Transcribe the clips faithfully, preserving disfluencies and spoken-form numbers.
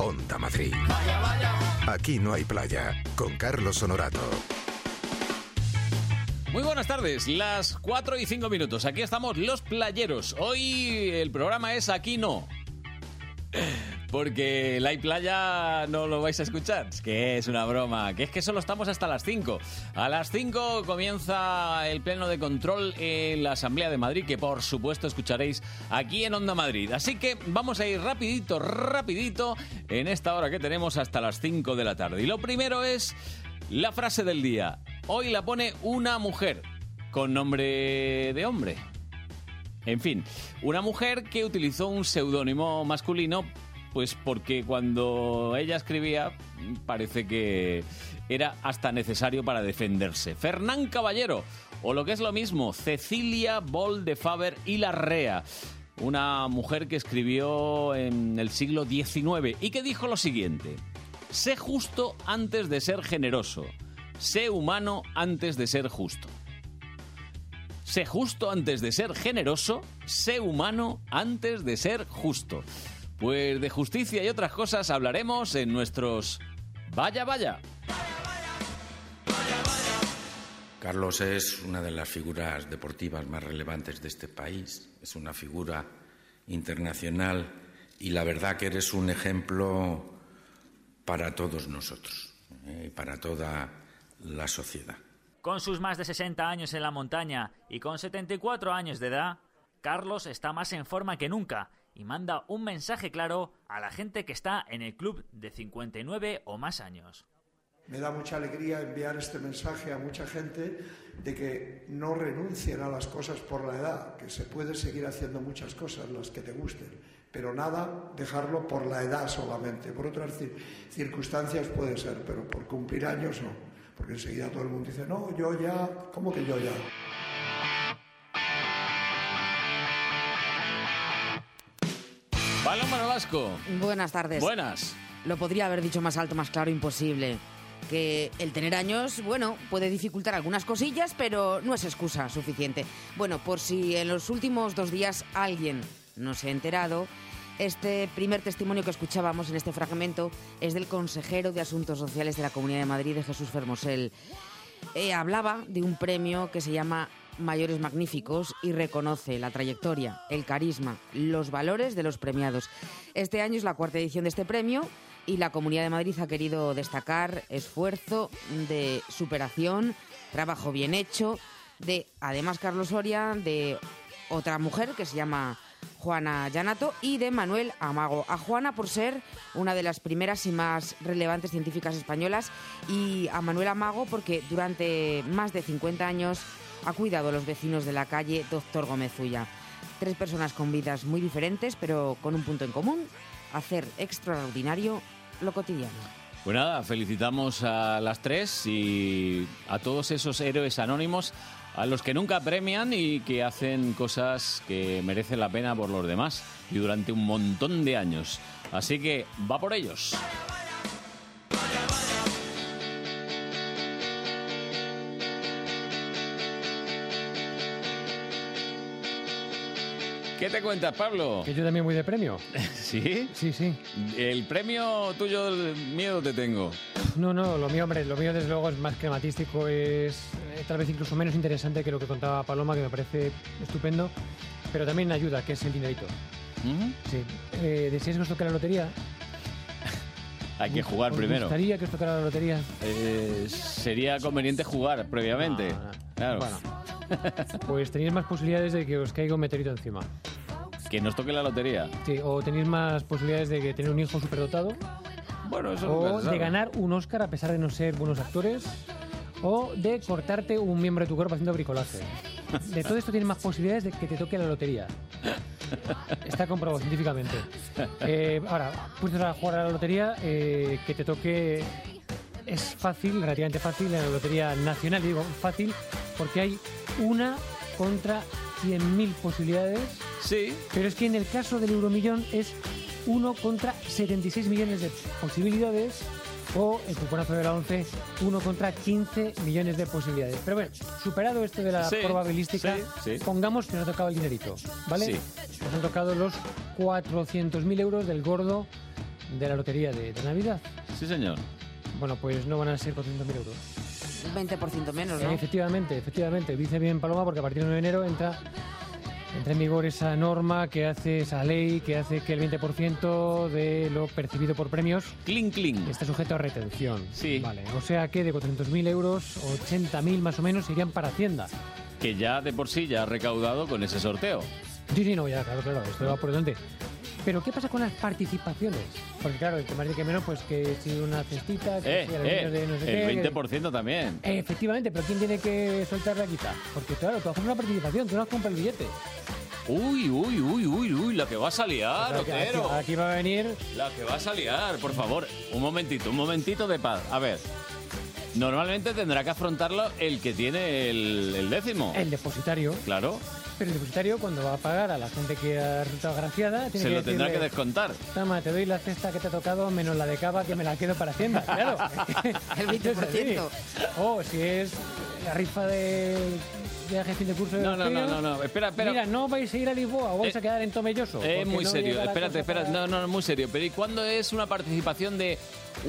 Onda Madrid. Vaya, vaya. Aquí no hay playa, con Carlos Honorato. Muy buenas tardes, las cuatro y cinco minutos. Aquí estamos los playeros. Hoy el programa es Aquí no. Porque la playa no lo vais a escuchar. Es que es una broma. Que es que solo estamos hasta las cinco. A las cinco comienza el pleno de control en la Asamblea de Madrid, que por supuesto escucharéis aquí en Onda Madrid. Así que vamos a ir rapidito, rapidito en esta hora que tenemos hasta las cinco de la tarde. Y lo primero es la frase del día. Hoy la pone una mujer con nombre de hombre. En fin, una mujer que utilizó un seudónimo masculino, pues porque cuando ella escribía parece que era hasta necesario para defenderse. Fernán Caballero, o lo que es lo mismo, Cecilia Bol de Faber y Larrea. Una mujer que escribió en el siglo diecinueve y que dijo lo siguiente: sé justo antes de ser generoso. Sé humano antes de ser justo. Sé justo antes de ser generoso. Sé humano antes de ser justo. Pues de justicia y otras cosas hablaremos en nuestros Vaya, Vaya. Carlos es una de las figuras deportivas más relevantes de este país. Es una figura internacional y la verdad que eres un ejemplo para todos nosotros, eh, para toda la sociedad. Con sus más de sesenta años en la montaña y con setenta y cuatro años de edad, Carlos está más en forma que nunca y manda un mensaje claro a la gente que está en el club de cincuenta y nueve o más años. Me da mucha alegría enviar este mensaje a mucha gente de que no renuncien a las cosas por la edad, que se puede seguir haciendo muchas cosas, las que te gusten, pero nada dejarlo por la edad solamente. Por otras circunstancias puede ser, pero por cumplir años no. Porque enseguida todo el mundo dice, no, yo ya, ¿cómo que yo ya? Paloma Nolasco. Buenas tardes. Buenas. Lo podría haber dicho más alto, más claro, imposible. Que el tener años, bueno, puede dificultar algunas cosillas, pero no es excusa suficiente. Bueno, por si en los últimos dos días alguien no se ha enterado, este primer testimonio que escuchábamos en este fragmento es del consejero de Asuntos Sociales de la Comunidad de Madrid, de Jesús Fermosel. Eh, hablaba de un premio que se llama Mayores Magníficos y reconoce la trayectoria, el carisma, los valores de los premiados. Este año es la cuarta edición de este premio y la Comunidad de Madrid ha querido destacar esfuerzo de superación, trabajo bien hecho, de, además, Carlos Soria, de otra mujer que se llama Juana Llanato y de Manuel Amago. A Juana por ser una de las primeras y más relevantes científicas españolas y a Manuel Amago porque durante más de cincuenta años ha cuidado a los vecinos de la calle Doctor Gómez Ulla. Tres personas con vidas muy diferentes pero con un punto en común: hacer extraordinario lo cotidiano. Pues nada, felicitamos a las tres y a todos esos héroes anónimos a los que nunca premian y que hacen cosas que merecen la pena por los demás y durante un montón de años. Así que va por ellos. ¿Qué te cuentas, Pablo? Que yo también voy de premio. ¿Sí? Sí, sí. El premio tuyo, el miedo te tengo. No, no, lo mío, hombre, lo mío desde luego es más crematístico, es eh, tal vez incluso menos interesante que lo que contaba Paloma, que me parece estupendo, pero también ayuda, que es el dinerito. ¿Mm? Sí. Eh, ¿Deseáis que os toque la lotería? Hay que jugar ¿Os primero. gustaría que os tocara la lotería? Eh, sería conveniente jugar previamente. No, no. Claro. Bueno, pues tenéis más posibilidades de que os caiga un meteorito encima. Que nos toque la lotería. Sí, o tenéis más posibilidades de que tener un hijo superdotado. Bueno, eso O nunca se sabe. de ganar un Oscar a pesar de no ser buenos actores. O de cortarte un miembro de tu cuerpo haciendo bricolaje. De todo esto tienes más posibilidades de que te toque la lotería. Está comprobado científicamente. Eh, ahora, puestos a jugar a la lotería, eh, que te toque es fácil, relativamente fácil, en la lotería nacional. Digo fácil porque hay una contra cien mil posibilidades. Sí. Pero es que en el caso del Euromillón es uno contra setenta y seis millones de posibilidades. O el cuponazo de la once, uno contra quince millones de posibilidades. Pero bueno, superado esto de la Sí, probabilística, sí, sí. pongamos que nos ha tocado el dinerito, ¿vale? Sí. Nos han tocado los cuatrocientos mil euros del gordo de la lotería de, de Navidad. Sí, señor. Bueno, pues no van a ser cuatrocientos mil euros. Un veinte por ciento menos, ¿no? Eh, efectivamente, efectivamente. Dice bien Paloma porque a partir del nueve de enero entra, entra en vigor esa norma que hace, esa ley que hace que el veinte por ciento de lo percibido por premios Cling, cling. esté sujeto a retención. Sí. Vale, o sea que de cuatrocientos mil euros, ochenta mil más o menos irían para Hacienda. Que ya de por sí ya ha recaudado con ese sorteo. Sí, sí, no, ya, claro, claro, esto va por delante. Pero ¿qué pasa con las participaciones? Porque claro, el que más y que menos, pues que si una cestita, que Eh, si a los eh, niños de no sé el qué, veinte por ciento también. Eh, efectivamente, pero ¿quién tiene que soltar la quita? Porque claro, tú haces una participación, tú no has comprado el billete. Uy, uy, uy, uy, uy, la que vas a liar, O sea, que Otero. aquí, aquí va a venir... La que vas a liar, por favor. Un momentito, un momentito de paz. A ver, normalmente tendrá que afrontarlo el que tiene el, el décimo. El depositario. Claro, Pero el depositario, cuando va a pagar a la gente que ha resultado agraciada, tiene se que lo tendrá que decirle, descontar. toma, te doy la cesta que te ha tocado menos la de cava que me la quedo para Hacienda. Claro. El veinte por ciento. O si es la rifa de viaje fin de curso de No, no, no, Ortega, no, no, espera, espera. Mira, no vais a ir a Lisboa o vais Eh, a quedar en Tomelloso. Es porque muy no serio, llega la espérate, cosa espérate, para- no, no, muy serio. Pero ¿y cuándo es una participación de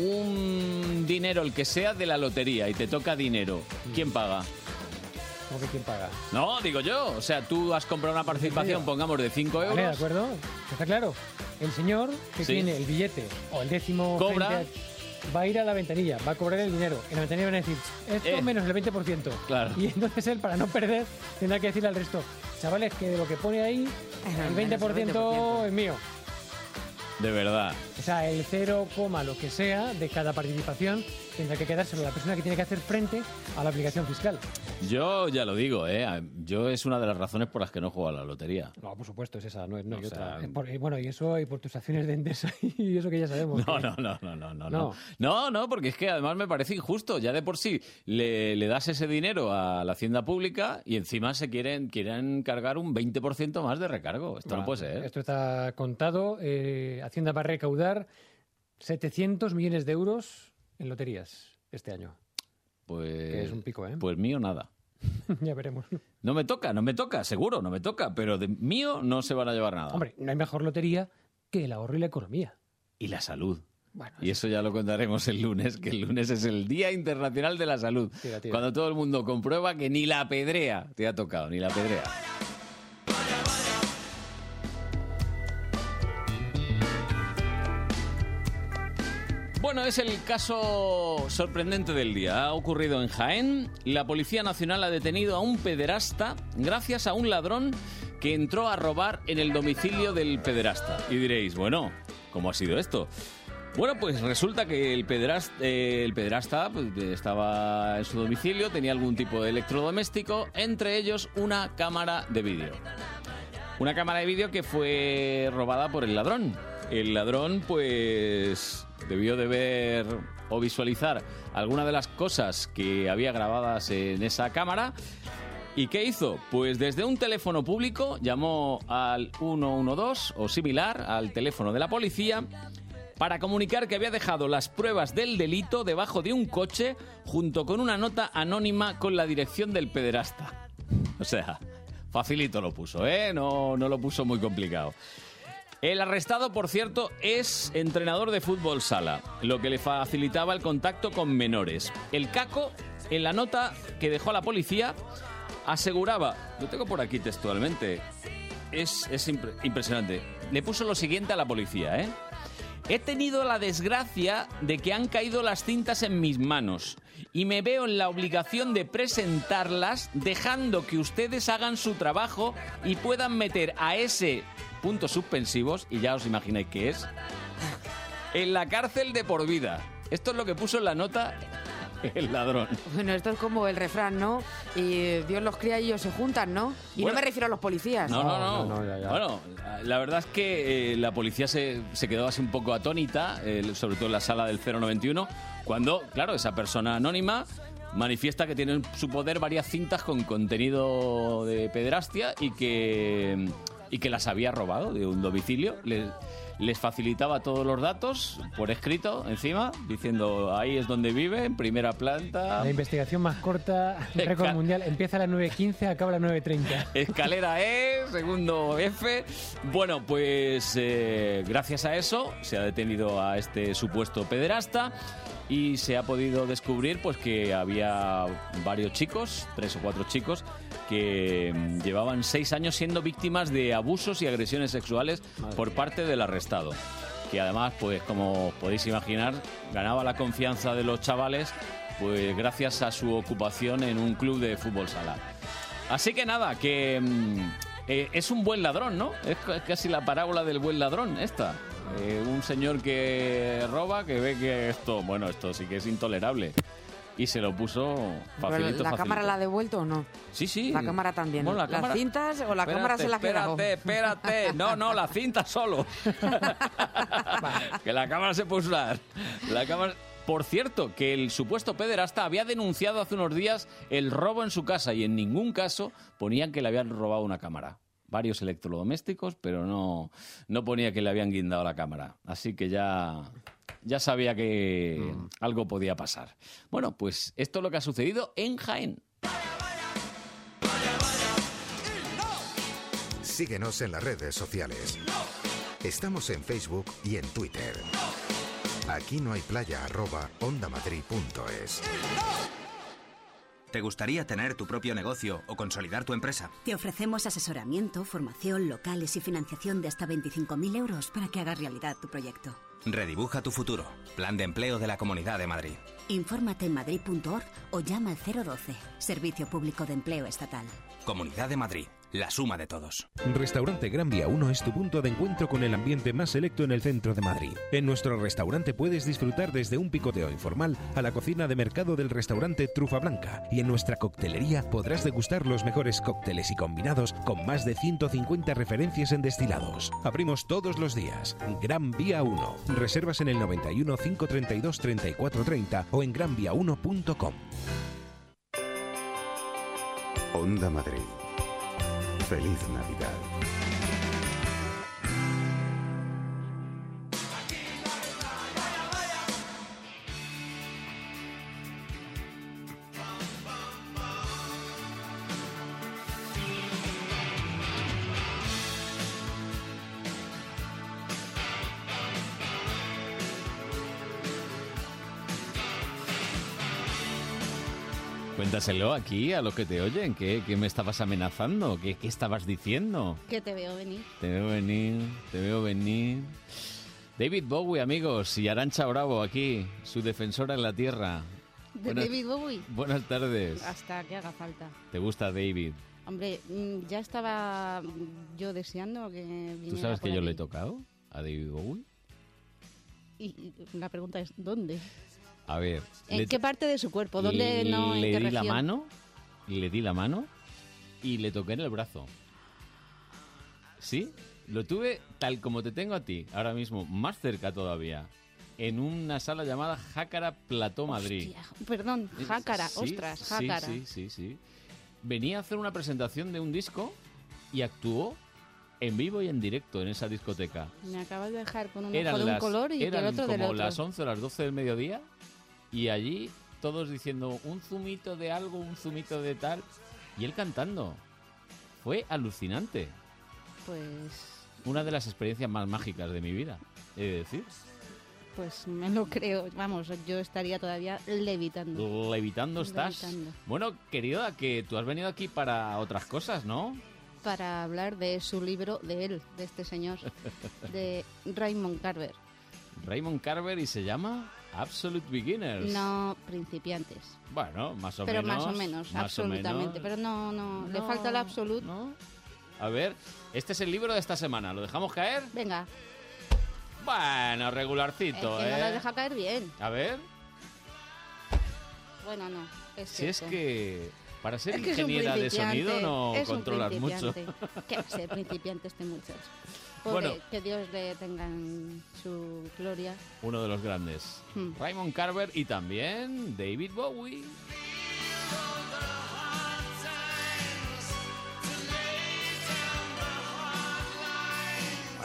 un dinero, el que sea, de la lotería y te toca dinero? ¿Quién paga? ¿Cómo que quién paga? No, digo yo. O sea, tú has comprado una participación, pongamos, de cinco euros. Vale, de acuerdo. Está claro. El señor que Sí. tiene el billete o el décimo Cobra. frente a- va a ir a la ventanilla, va a cobrar el dinero. En la ventanilla van a decir, esto Eh. menos el veinte por ciento. Claro. Y entonces él, para no perder, tendrá que decirle al resto, chavales, que de lo que pone ahí, el veinte por ciento es mío. De verdad. O sea, el cero, lo que sea de cada participación tendrá que quedárselo la persona que tiene que hacer frente a la aplicación fiscal. Yo ya lo digo, ¿eh? Yo es una de las razones por las que no juego a la lotería. No, por supuesto, es esa, no, no hay O otra. sea, Eh, por- y bueno, y eso, y por tus acciones de Endesa y eso que ya sabemos. No, que- no, no, no, no, no, No. no. No, no, porque es que además me parece injusto. Ya de por sí le, le das ese dinero a la hacienda pública y encima se quieren, quieren cargar un veinte por ciento más de recargo. Esto Bueno, no puede ser. Esto está contado. eh, Hacienda va a recaudar setecientos millones de euros en loterías este año. Pues, Que es un pico, ¿eh? Pues mío nada. Ya veremos. No me toca, no me toca, seguro, no me toca, pero de mío no se van a llevar nada. Hombre, no hay mejor lotería que el ahorro y la economía. Y la salud. Bueno, Y eso ya lo contaremos el lunes, que el lunes es el Día Internacional de la Salud. Tira, tira. Cuando todo el mundo comprueba que ni la pedrea te ha tocado, ni la pedrea. Bueno, es el caso sorprendente del día. Ha ocurrido en Jaén. La Policía Nacional ha detenido a un pederasta gracias a un ladrón que entró a robar en el domicilio del pederasta. Y diréis, bueno, ¿cómo ha sido esto? Bueno, pues resulta que el pederasta, eh, el pederasta pues, estaba en su domicilio, tenía algún tipo de electrodoméstico, entre ellos una cámara de vídeo. Una cámara de vídeo que fue robada por el ladrón. El ladrón, pues, debió de ver o visualizar alguna de las cosas que había grabadas en esa cámara. ¿Y qué hizo? Pues desde un teléfono público llamó al uno uno dos o similar, al teléfono de la policía, para comunicar que había dejado las pruebas del delito debajo de un coche junto con una nota anónima con la dirección del pederasta. O sea, facilito lo puso, ¿eh? No, no lo puso muy complicado. El arrestado, por cierto, es entrenador de fútbol sala, lo que le facilitaba el contacto con menores. El caco, en la nota que dejó a la policía, aseguraba, lo tengo por aquí textualmente, es, es impre- impresionante, le puso lo siguiente a la policía, ¿eh? He tenido la desgracia de que han caído las cintas en mis manos y me veo en la obligación de presentarlas dejando que ustedes hagan su trabajo y puedan meter a ese puntos suspensivos, y ya os imagináis qué es, en la cárcel de por vida. Esto es lo que puso en la nota el ladrón. Bueno, esto es como el refrán, ¿no? Y Dios los cría y ellos se juntan, ¿no? Y Bueno. no me refiero a los policías. No, no, no. no, no, ya, ya. Bueno, la verdad es que eh, la policía se, se quedó así un poco atónita, eh, sobre todo en la sala del cero noventa y uno, cuando, claro, esa persona anónima manifiesta que tiene en su poder varias cintas con contenido de pederastia y que y que las había robado de un domicilio. Les, les facilitaba todos los datos por escrito, encima, diciendo ahí es donde vive, en primera planta. La investigación más corta, récord mundial, empieza a las nueve quince, acaba a las nueve treinta. Escalera E, segundo F. Bueno, pues eh, gracias a eso se ha detenido a este supuesto pederasta y se ha podido descubrir pues que había varios chicos, tres o cuatro chicos, que llevaban seis años siendo víctimas de abusos y agresiones sexuales por parte del arrestado. Que además, pues como podéis imaginar, ganaba la confianza de los chavales pues gracias a su ocupación en un club de fútbol sala. Así que nada, que eh, es un buen ladrón, ¿no? Es casi la parábola del buen ladrón esta. Eh, un señor que roba, que ve que esto, bueno, esto sí que es intolerable. Y se lo puso facilito, ¿La facilito. cámara la ha devuelto o no? Sí, sí. La cámara también. Bueno, la ¿Las cámara... cintas o la espérate, cámara se la ha quedado? Espérate, espérate. No, no, la cinta solo. Que la cámara se puede usar. La cámara... Por cierto, que el supuesto pederasta había denunciado hace unos días el robo en su casa y en ningún caso ponían que le habían robado una cámara. Varios electrodomésticos, pero no, no ponía que le habían guindado la cámara. Así que ya, ya sabía que mm. algo podía pasar. Bueno, pues esto es lo que ha sucedido en Jaén. Síguenos en las redes sociales. Estamos en Facebook y en Twitter. Aquí no hay playa, arroba ondamadrid punto es. ¿Te gustaría tener tu propio negocio o consolidar tu empresa? Te ofrecemos asesoramiento, formación, locales y financiación de hasta veinticinco mil euros para que hagas realidad tu proyecto. Redibuja tu futuro. Plan de empleo de la Comunidad de Madrid. Infórmate en madrid punto org o llama al cero doce. Servicio Público de Empleo Estatal. Comunidad de Madrid. La suma de todos. Restaurante Gran Vía uno es tu punto de encuentro con el ambiente más selecto en el centro de Madrid. En nuestro restaurante puedes disfrutar desde un picoteo informal a la cocina de mercado del restaurante Trufa Blanca, y en nuestra coctelería podrás degustar los mejores cócteles y combinados con más de ciento cincuenta referencias en destilados. Abrimos todos los días. Gran Vía uno. Reservas en el noventa y uno, cinco treinta y dos, treinta y cuatro treinta o en gran vía uno punto com. Onda Madrid. Feliz Navidad. Cuéntaselo aquí a los que te oyen. ¿Qué, qué me estabas amenazando? ¿Qué, ¿Qué estabas diciendo? Que te veo venir. Te veo venir, te veo venir. David Bowie, amigos, y Arantxa Bravo aquí, su defensora en la tierra. ¿De Buenas, David Bowie? Buenas tardes. Hasta que haga falta. ¿Te gusta David? Hombre, ya estaba yo deseando que viniera. ¿Tú sabes que por yo aquí. le he tocado a David Bowie? Y, y la pregunta es, ¿dónde? A ver. ¿En le, qué parte de su cuerpo? ¿Dónde no? ¿En Le qué di la región? mano, le di la mano y le toqué en el brazo. ¿Sí? Lo tuve tal como te tengo a ti, ahora mismo, más cerca todavía, en una sala llamada Jácara Plató Madrid. Hostia, perdón, Jácara, Sí, ostras, sí, Jácara. Sí, sí, sí. Venía a hacer una presentación de un disco y actuó en vivo y en directo en esa discoteca. Me acabas de dejar con un Eran ojo de un las- color y el eran otro del como otro. las once o las doce del mediodía y allí todos diciendo un zumito de algo, un zumito de tal, y él cantando. Fue alucinante. Pues, Una de las experiencias más mágicas de mi vida, he de decir. pues me lo creo. Vamos, yo estaría todavía levitando. Levitando estás. Levitando. Bueno, querida, que tú has venido aquí para otras cosas, ¿no? Para hablar de su libro, de él, de este señor, de Raymond Carver. Raymond Carver, y se llama Absolute Beginners. No principiantes. Bueno, más o Pero menos. más o menos, más o absolutamente. menos. Pero no, no, le No, falta el absoluto. ¿no? A ver, este es el libro de esta semana. ¿Lo dejamos caer? Venga, Bueno, es regularcito, que ¿eh? no lo deja caer bien. A ver, Bueno, no, es si es cierto. que para ser Es que es un ingeniera de principiante, sonido no es un controlas mucho. principiante. ¿Qué va a ser principiante este muchacho? Pobre, Bueno. que Dios le tenga en su gloria. Uno de los grandes. Hmm. Raymond Carver y también David Bowie.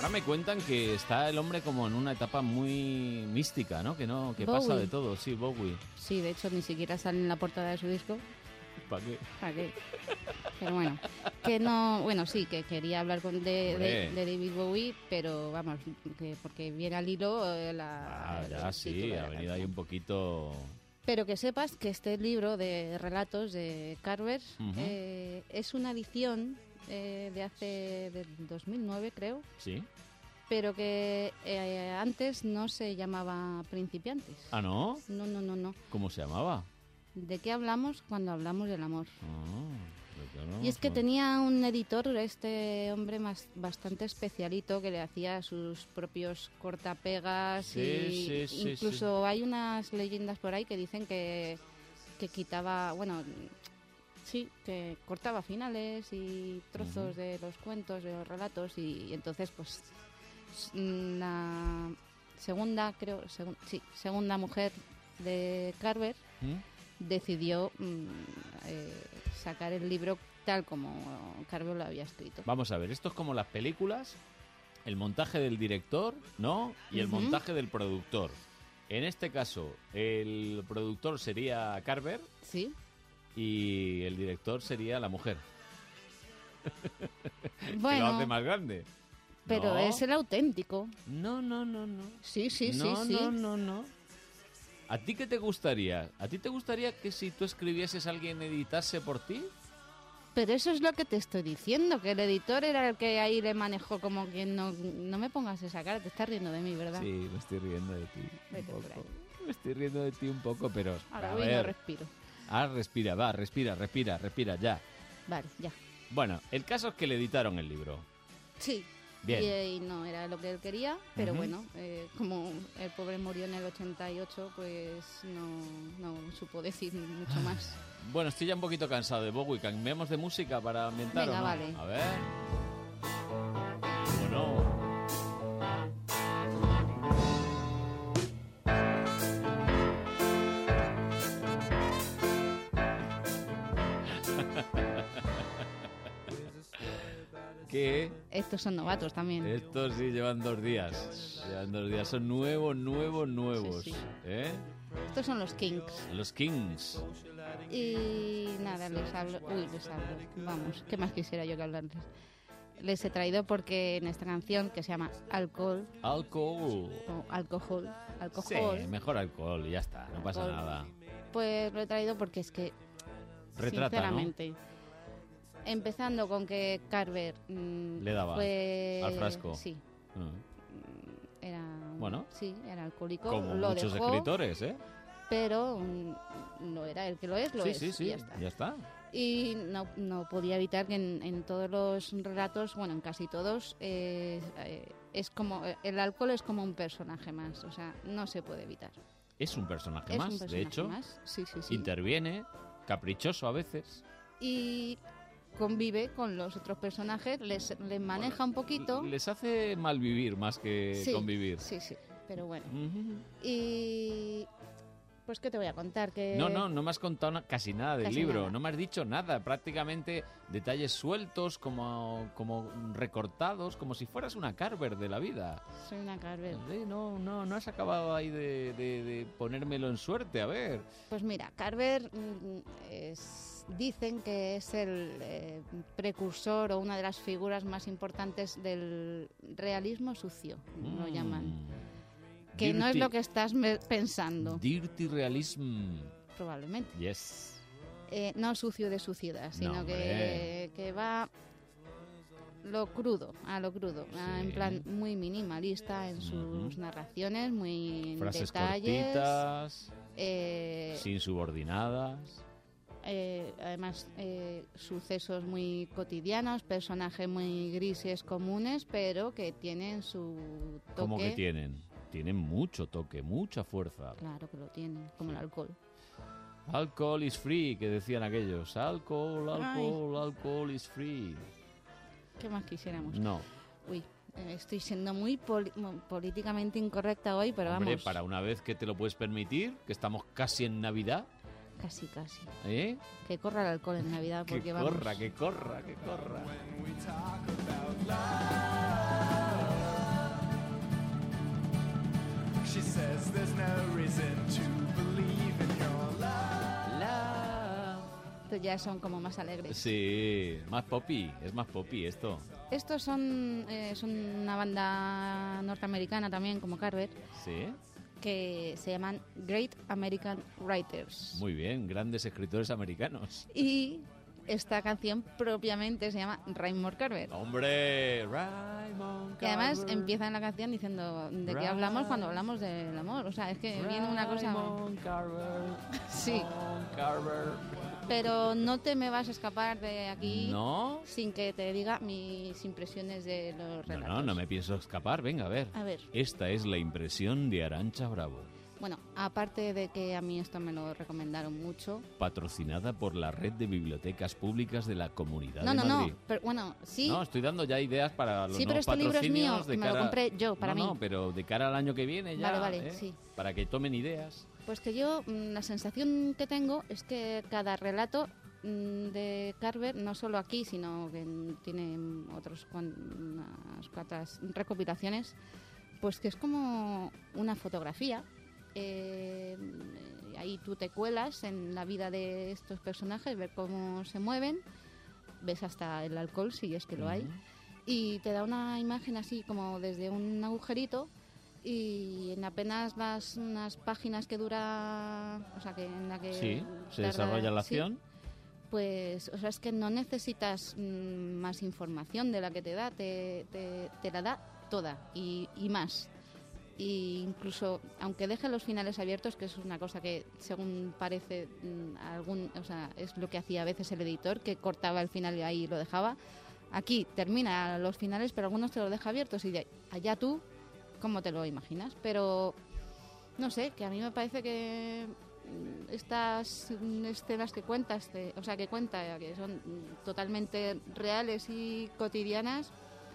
Ahora me cuentan que está el hombre como en una etapa muy mística, ¿no? Que no, que Bowie. pasa de todo, sí, Bowie. Sí, de hecho ni siquiera sale en la portada de su disco. ¿Para qué? ¿Para qué? Pero bueno, que no, bueno, sí, que quería hablar con de, de, de David Bowie, pero vamos, que porque viene al hilo eh, la... Ah, ya el sí, título de la ha venido canción. ahí un poquito... Pero que sepas que este libro de relatos de Carver Ujú. eh, es una edición eh, de hace del dos mil nueve, creo, Sí. pero que eh, antes no se llamaba Principiantes. ¿Ah, no? No, no, no, no. ¿Cómo se llamaba? ¿De qué hablamos cuando hablamos del amor? Ah, ¿de qué hablamos? Y es que tenía un editor, este hombre más bastante especialito, que le hacía sus propios cortapegas Sí, y sí, sí, incluso hay unas leyendas por ahí que dicen que, que quitaba, bueno, sí, que cortaba finales y trozos Ujú. de los cuentos, de los relatos y, y entonces pues la segunda, creo, segun- sí, segunda mujer de Carver ¿Mm? decidió mm, eh, sacar el libro tal como Carver lo había escrito. Vamos a ver, esto es como las películas, el montaje del director, ¿no? Y el Ujú. montaje del productor. En este caso, el productor sería Carver. Sí. Y el director sería la mujer. Que lo Bueno, hace más grande. pero ¿No? es el auténtico. No, no, no, no. Sí, sí, no, sí, sí. No, no, no. ¿A ti qué te gustaría? ¿A ti te gustaría que si tú escribieses alguien editase por ti? Pero eso es lo que te estoy diciendo, que el editor era el que ahí le manejó como quien no, no me pongas esa cara, te estás riendo de mí, ¿verdad? Sí, me estoy riendo de ti. Vete un por poco. ahí. Me estoy riendo de ti un poco, pero... Ahora a voy y no ver. respiro. Ah, respira, va, respira, respira, respira, ya. Vale, ya. Bueno, el caso es que le editaron el libro. Sí. Bien. Y, eh, y no era lo que él quería, pero Ujú. bueno, eh, como el pobre murió en el ochenta y ocho, pues no, no supo decir mucho más. Bueno, estoy ya un poquito cansado de Bowie. ¿Cambiamos de música para ambientar Venga, o no? vale. A ver. ¿O no? ¿Qué? Estos son novatos también. Estos sí llevan dos días. Llevan dos días. Son nuevos, nuevos, nuevos. Sí, sí. ¿Eh? Estos son los Kinks. Los Kings. Y nada, les hablo. Uy, les hablo. Vamos, ¿qué más quisiera yo que hablarles? Les he traído porque en esta canción que se llama Alcohol, Alcohol. o Alcohol, Alcohol, Sí, mejor alcohol y ya está. No pasa Alcohol. nada. pues lo he traído porque es que, Retrata, ¿no? sinceramente, empezando con que Carver mm, Le daba fue, al frasco. Sí, Mm. era, Bueno. sí, era alcohólico, Como lo muchos dejó, escritores, ¿eh? pero mm, no era el que lo es, lo sí, es, sí, sí. y ya está. Ya está. Y no, no podía evitar que en, en todos los relatos, bueno, en casi todos, eh, eh, es como el alcohol es como un personaje más, o sea, no se puede evitar. Es un personaje Es más, un de personaje hecho. más, sí, sí, sí. Interviene, caprichoso a veces. Y convive con los otros personajes, les, les maneja un poquito. Les hace malvivir más que Sí, convivir. Sí, sí, pero bueno. Ujú. Y pues, ¿qué te voy a contar? Que No, no, no me has contado na- casi nada del Casi libro, nada. no me has dicho nada, prácticamente detalles sueltos, como, como recortados, como si fueras una Carver de la vida. Soy una Carver. Sí, no, no, no has acabado ahí de, de- de ponérmelo en suerte, a ver. Pues mira, Carver mm, es- dicen que es el eh, precursor o una de las figuras más importantes del realismo sucio, lo llaman. Que no es Dirty- lo que estás me- pensando, Dirty realism. probablemente. Yes. Eh, no sucio de suciedad, sino No, que, que va lo crudo, a lo crudo, a- en Sí. plan muy minimalista en sus Ujú. narraciones, muy en Frases detalles. cortitas, eh, sin subordinadas. eh, además, eh, sucesos muy cotidianos, personajes muy grises, comunes, pero que tienen su toque. ¿Cómo que tienen? Tienen mucho toque, mucha fuerza. Claro que lo tienen, como el alcohol. Alcohol is free, que decían aquellos. Alcohol, alcohol, alcohol is free. ¿Qué más quisiéramos? No. Uy, eh, estoy siendo muy poli- mo- políticamente incorrecta hoy, pero Hombre, vamos, para una vez que te lo puedes permitir, que estamos casi en Navidad, casi, casi. ¿eh? Que corra el alcohol en Navidad, Que porque vamos. corra, que corra, que corra. She says there's no reason to believe in your love. Love. Estos ya son como más alegres. Sí, más poppy, es más poppy esto. Estos son, eh, son una banda norteamericana también, como Carver, Sí, que se llaman Great American Writers. muy bien, grandes escritores americanos. Y esta canción propiamente se llama Raymond Carver. ¡Hombre! Raymond Y además Carver. empieza en la canción diciendo de qué hablamos cuando hablamos del amor. O sea, es que viene una cosa... Raymond Carver. Sí. Raymond Carver. Pero no te me vas a escapar de aquí ¿No? sin que te diga mis impresiones de los No, relatos. no, no me pienso escapar. Venga, a ver. A ver. Esta es la impresión de Arantxa Bravo, Bueno, aparte de que a mí esto me lo recomendaron mucho. patrocinada por la Red de Bibliotecas Públicas de la Comunidad No, de no, Madrid. no. Pero, bueno, sí. No, estoy dando ya ideas para los Sí, pero nuevos este libro es mío, patrocinios de me lo cara- compré yo, para no, mí. No, pero de cara al año que viene ya, Vale, vale, ¿eh? sí. Para que tomen ideas. Pues que yo, mm, la sensación que tengo es que cada relato mm, de Carver, no solo aquí, sino que mm, tiene mm, otros cuan- unas cuantas recopilaciones, pues que es como una fotografía. Eh, ahí tú te cuelas en la vida de estos personajes, ver cómo se mueven, ves hasta el alcohol, si es que lo hay, Ujú. y te da una imagen así como desde un agujerito, y en apenas las unas páginas que dura, o sea, que en la que Sí, se tarda- desarrolla la sí, acción. pues, o sea, es que no necesitas mm, más información de la que te da, te, te, te la da toda y, y más. Y incluso, aunque deje los finales abiertos, que es una cosa que, según parece, mm, algún, o sea, es lo que hacía a veces el editor, que cortaba el final y ahí lo dejaba. Aquí termina los finales, pero algunos te los deja abiertos y de allá tú, ¿cómo te lo imaginas? Pero, no sé, que a mí me parece que mm, estas mm, escenas que cuentas, o sea, que cuenta, que son mm, totalmente reales y cotidianas,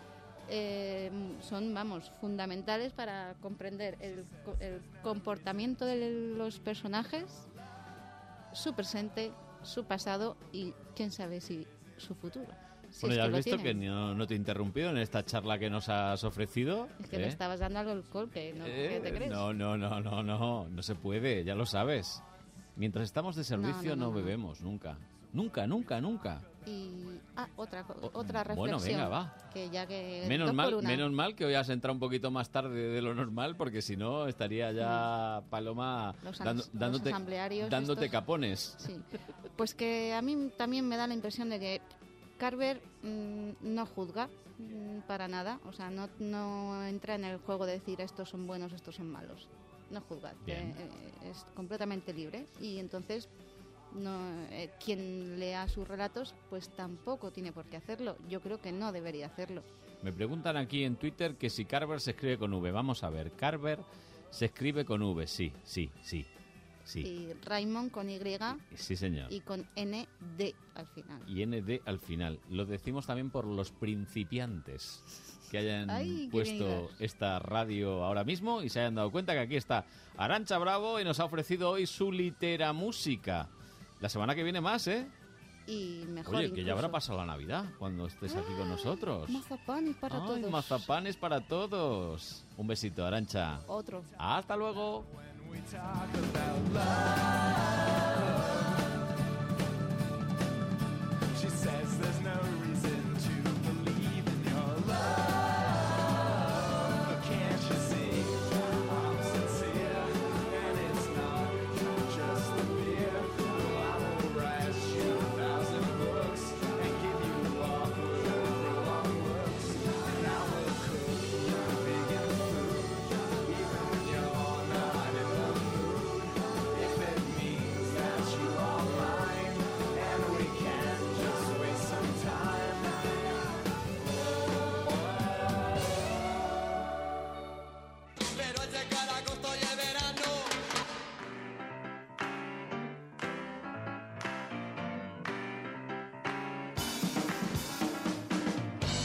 eh, son, vamos, fundamentales para comprender el, co- el comportamiento de los personajes, su presente, su pasado y quién sabe si su futuro. Si Bueno, es ya que has lo visto que tienen. no, no te he interrumpido en esta charla que nos has ofrecido. Es que ¿eh? me estabas dando alcohol, que no, ¿qué Eh, te crees? No, no, no, no, no, no se puede, ya lo sabes. Mientras estamos de servicio No, no, no, no, no. bebemos, nunca. Nunca, nunca, nunca. Y ah, otra co- otra reflexión. bueno, venga, va. Que ya que Menos dos por mal, una. menos mal que hoy has entrado un poquito más tarde de lo normal, porque si no estaría ya Paloma Los dando- as- los dándote, asamblearios dándote estos. capones. Sí. Pues que a mí también me da la impresión de que Carver mm, no juzga mm, para nada, o sea, no, no entra en el juego de decir estos son buenos, estos son malos. No juzga, Bien. eh, eh, es completamente libre y entonces no, eh, quien lea sus relatos pues tampoco tiene por qué hacerlo. Yo creo que no debería hacerlo. Me preguntan aquí en Twitter que si Carver se escribe con V. Vamos a ver, Carver se escribe con V, sí, sí, sí, sí. Y Raymond con Y Sí, señor. y con N D al final. Y N D al final. Lo decimos también por los principiantes que hayan Ay, qué puesto bien ibas. esta radio ahora mismo y se hayan dado cuenta que aquí está Arantxa Bravo y nos ha ofrecido hoy su literamúsica. La semana que viene más, ¿eh? Y mejor Oye, que ya habrá incluso. pasado la Navidad cuando estés aquí con nosotros. Mazapanes para Ay, todos. mazapanes para todos. Un besito, Arantxa. Otro. Hasta luego. We talk about love. She says there's no reason to believe in your love. Can't you see I'm sincere? And it's not just the beer. I will write you a thousand books and give you awkward, wrong looks. And I will cook vegan food even when you're not in the mood. If it means that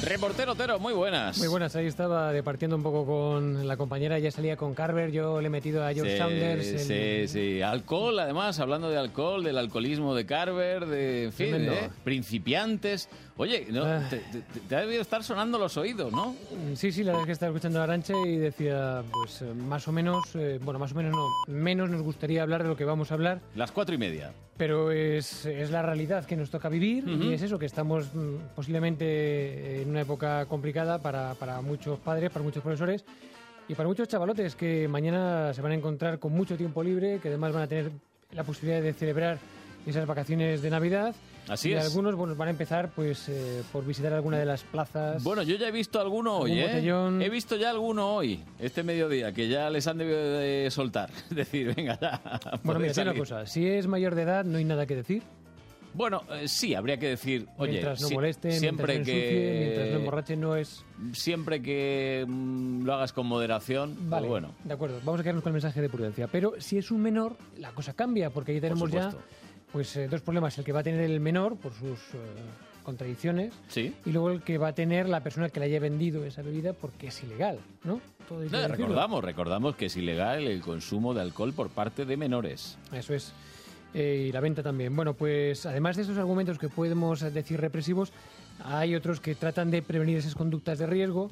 Reportero Otero, muy buenas. Muy buenas, ahí estaba departiendo un poco con la compañera, ya salía con Carver, yo le he metido a George Sí, Saunders. en- sí, sí. Alcohol, además, hablando de alcohol, del alcoholismo de Carver, de en fin, Tremendo. ¿eh? Principiantes. Oye, ¿no? Ah. te, te- te ha debido estar sonando los oídos, ¿no? Sí, sí, la verdad es que estaba escuchando a Arantxa y decía, pues eh, más o menos, eh, bueno, más o menos no, menos nos gustaría hablar de lo que vamos a hablar, Las cuatro y media. pero es, es la realidad que nos toca vivir Ujú. y es eso, que estamos mm, posiblemente en una época complicada para, para muchos padres, para muchos profesores y para muchos chavalotes que mañana se van a encontrar con mucho tiempo libre, que además van a tener la posibilidad de celebrar esas vacaciones de Navidad. Así y es. algunos bueno, van a empezar pues eh, por visitar alguna de las plazas. Bueno, yo ya he visto alguno hoy, Algún ¿eh? botellón. He visto ya alguno hoy, este mediodía, que ya les han debido de soltar. Es decir, venga, ya. Bueno, mira, podéis hay una salir. cosa, si es mayor de edad no hay nada que decir. Bueno, eh, sí, habría que decir, oye, Mientras no sí, moleste, siempre mientras no que ensucie, mientras no emborrache, no es... siempre que mm, lo hagas con moderación, pues Vale, bueno. de acuerdo, vamos a quedarnos con el mensaje de prudencia. Pero si es un menor, la cosa cambia, porque ahí tenemos ya supuesto. pues eh, dos problemas. El que va a tener el menor por sus eh, contradicciones Sí. y luego el que va a tener la persona que le haya vendido esa bebida porque es ilegal, ¿no? Todo hay que No, decirlo. recordamos, recordamos que es ilegal el consumo de alcohol por parte de menores. Eso es. Eh, y la venta también. Bueno, pues además de esos argumentos que podemos decir represivos, hay otros que tratan de prevenir esas conductas de riesgo.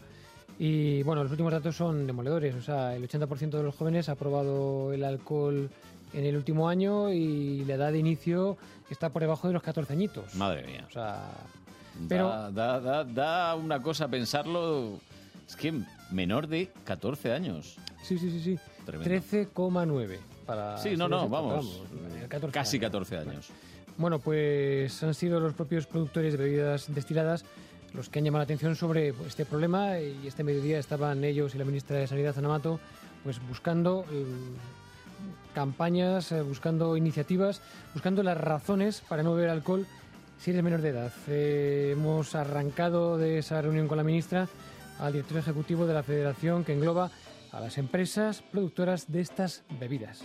Y bueno, los últimos datos son demoledores. O sea, el ochenta por ciento de los jóvenes ha probado el alcohol en el último año y la edad de inicio está por debajo de los catorce añitos. Madre mía. O sea, Pero... pero Da, da, da, da una cosa pensarlo. Es que menor de catorce años. sí, sí, sí, sí. Tremendo. trece coma nueve para Sí, no, ser no, exacto, vamos. eh, catorce Casi años. catorce años. Bueno, pues han sido los propios productores de bebidas destiladas los que han llamado la atención sobre este problema y este mediodía estaban ellos y la ministra de Sanidad, Ana Mato, pues buscando eh, campañas, eh, buscando iniciativas, buscando las razones para no beber alcohol si eres menor de edad. Eh, hemos arrancado de esa reunión con la ministra al director ejecutivo de la federación que engloba a las empresas productoras de estas bebidas.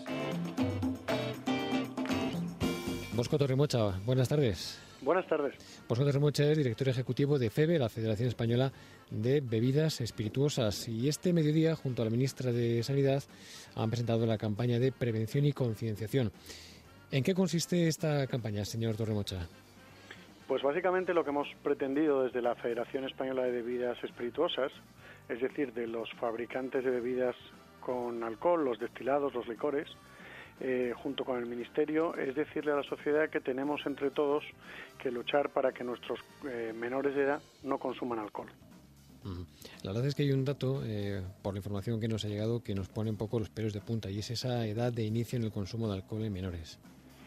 Bosco Torremocha, buenas tardes. Buenas tardes. Bosco Torremocha es director ejecutivo de FEBE, la Federación Española de Bebidas Espirituosas. Y este mediodía, junto a la ministra de Sanidad, han presentado la campaña de prevención y concienciación. ¿En qué consiste esta campaña, señor Torremocha? Pues básicamente lo que hemos pretendido desde la Federación Española de Bebidas Espirituosas, es decir, de los fabricantes de bebidas con alcohol, los destilados, los licores, eh, junto con el Ministerio, es decirle a la sociedad que tenemos entre todos que luchar para que nuestros eh, menores de edad no consuman alcohol. Uh-huh. La verdad es que hay un dato, eh, por la información que nos ha llegado, que nos pone un poco los pelos de punta, y es esa edad de inicio en el consumo de alcohol en menores.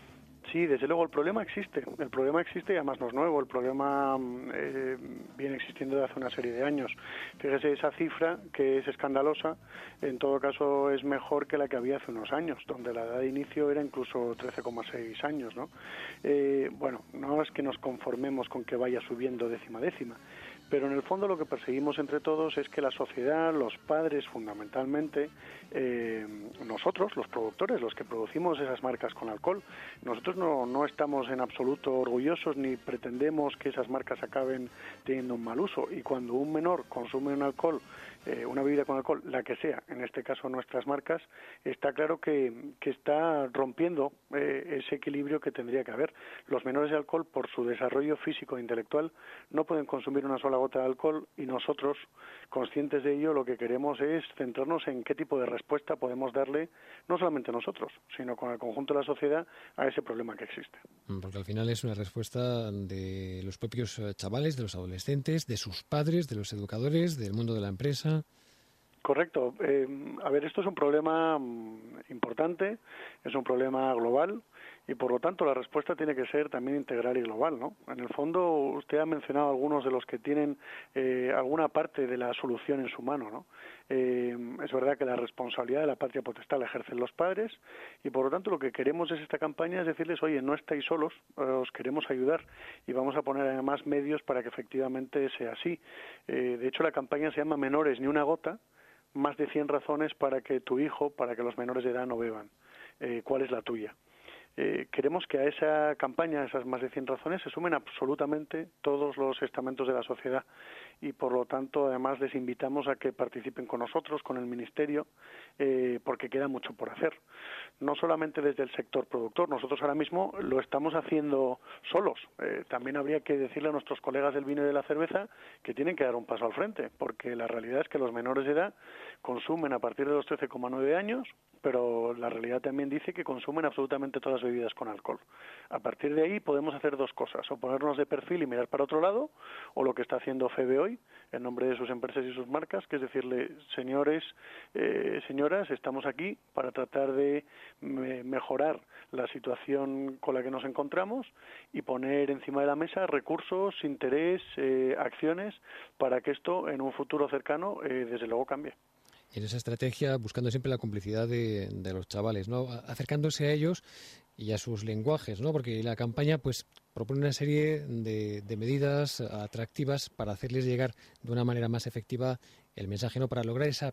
Sí, desde luego el problema existe, el problema existe y además no es nuevo, el problema eh, viene existiendo desde hace una serie de años. Fíjese, esa cifra que es escandalosa, en todo caso es mejor que la que había hace unos años, donde la edad de inicio era incluso trece coma seis años, ¿no? Eh, bueno, no es que nos conformemos con que vaya subiendo décima a décima, pero en el fondo lo que perseguimos entre todos es que la sociedad, los padres fundamentalmente, eh, nosotros, los productores, los que producimos esas marcas con alcohol, nosotros no, no estamos en absoluto orgullosos ni pretendemos que esas marcas acaben teniendo un mal uso. Y cuando un menor consume un alcohol, eh, una bebida con alcohol, la que sea, en este caso nuestras marcas, está claro que, que está rompiendo eh, ese equilibrio que tendría que haber. Los menores de alcohol, por su desarrollo físico e intelectual, no pueden consumir una sola gota de alcohol y nosotros, conscientes de ello, lo que queremos es centrarnos en qué tipo de respuesta podemos darle, no solamente nosotros, sino con el conjunto de la sociedad, a ese problema que existe. Porque al final es una respuesta de los propios eh, chavales, de los adolescentes, de sus padres, de los educadores, del mundo de la empresa. Correcto. Eh, a ver, esto es un problema mm, importante, es un problema global y por lo tanto la respuesta tiene que ser también integral y global, ¿no? En el fondo usted ha mencionado algunos de los que tienen eh, alguna parte de la solución en su mano, ¿no? Eh, es verdad que la responsabilidad de la patria potestad la ejercen los padres y por lo tanto lo que queremos desde esta campaña es decirles, oye, no estáis solos, eh, os queremos ayudar y vamos a poner además medios para que efectivamente sea así. Eh, de hecho la campaña se llama Menores ni una gota, más de cien razones para que tu hijo, para que los menores de edad no beban. Eh, ¿Cuál es la tuya? Eh, queremos que a esa campaña, a esas más de cien razones, se sumen absolutamente todos los estamentos de la sociedad y, por lo tanto, además les invitamos a que participen con nosotros, con el Ministerio, eh, porque queda mucho por hacer. No solamente desde el sector productor, nosotros ahora mismo lo estamos haciendo solos. Eh, también habría que decirle a nuestros colegas del vino y de la cerveza que tienen que dar un paso al frente, porque la realidad es que los menores de edad consumen a partir de los trece coma nueve años, pero la realidad también dice que consumen absolutamente todas las bebidas con alcohol. A partir de ahí podemos hacer dos cosas, o ponernos de perfil y mirar para otro lado, o lo que está haciendo FEBE hoy, en nombre de sus empresas y sus marcas, que es decirle, señores, eh, señoras, estamos aquí para tratar de me, mejorar la situación con la que nos encontramos y poner encima de la mesa recursos, interés, eh, acciones, para que esto en un futuro cercano, eh, desde luego, cambie. En esa estrategia, buscando siempre la complicidad de, de los chavales, ¿no? Acercándose a ellos y a sus lenguajes, ¿no? Porque la campaña, pues, propone una serie de, de medidas atractivas para hacerles llegar de una manera más efectiva el mensaje, ¿no? Para lograr esa,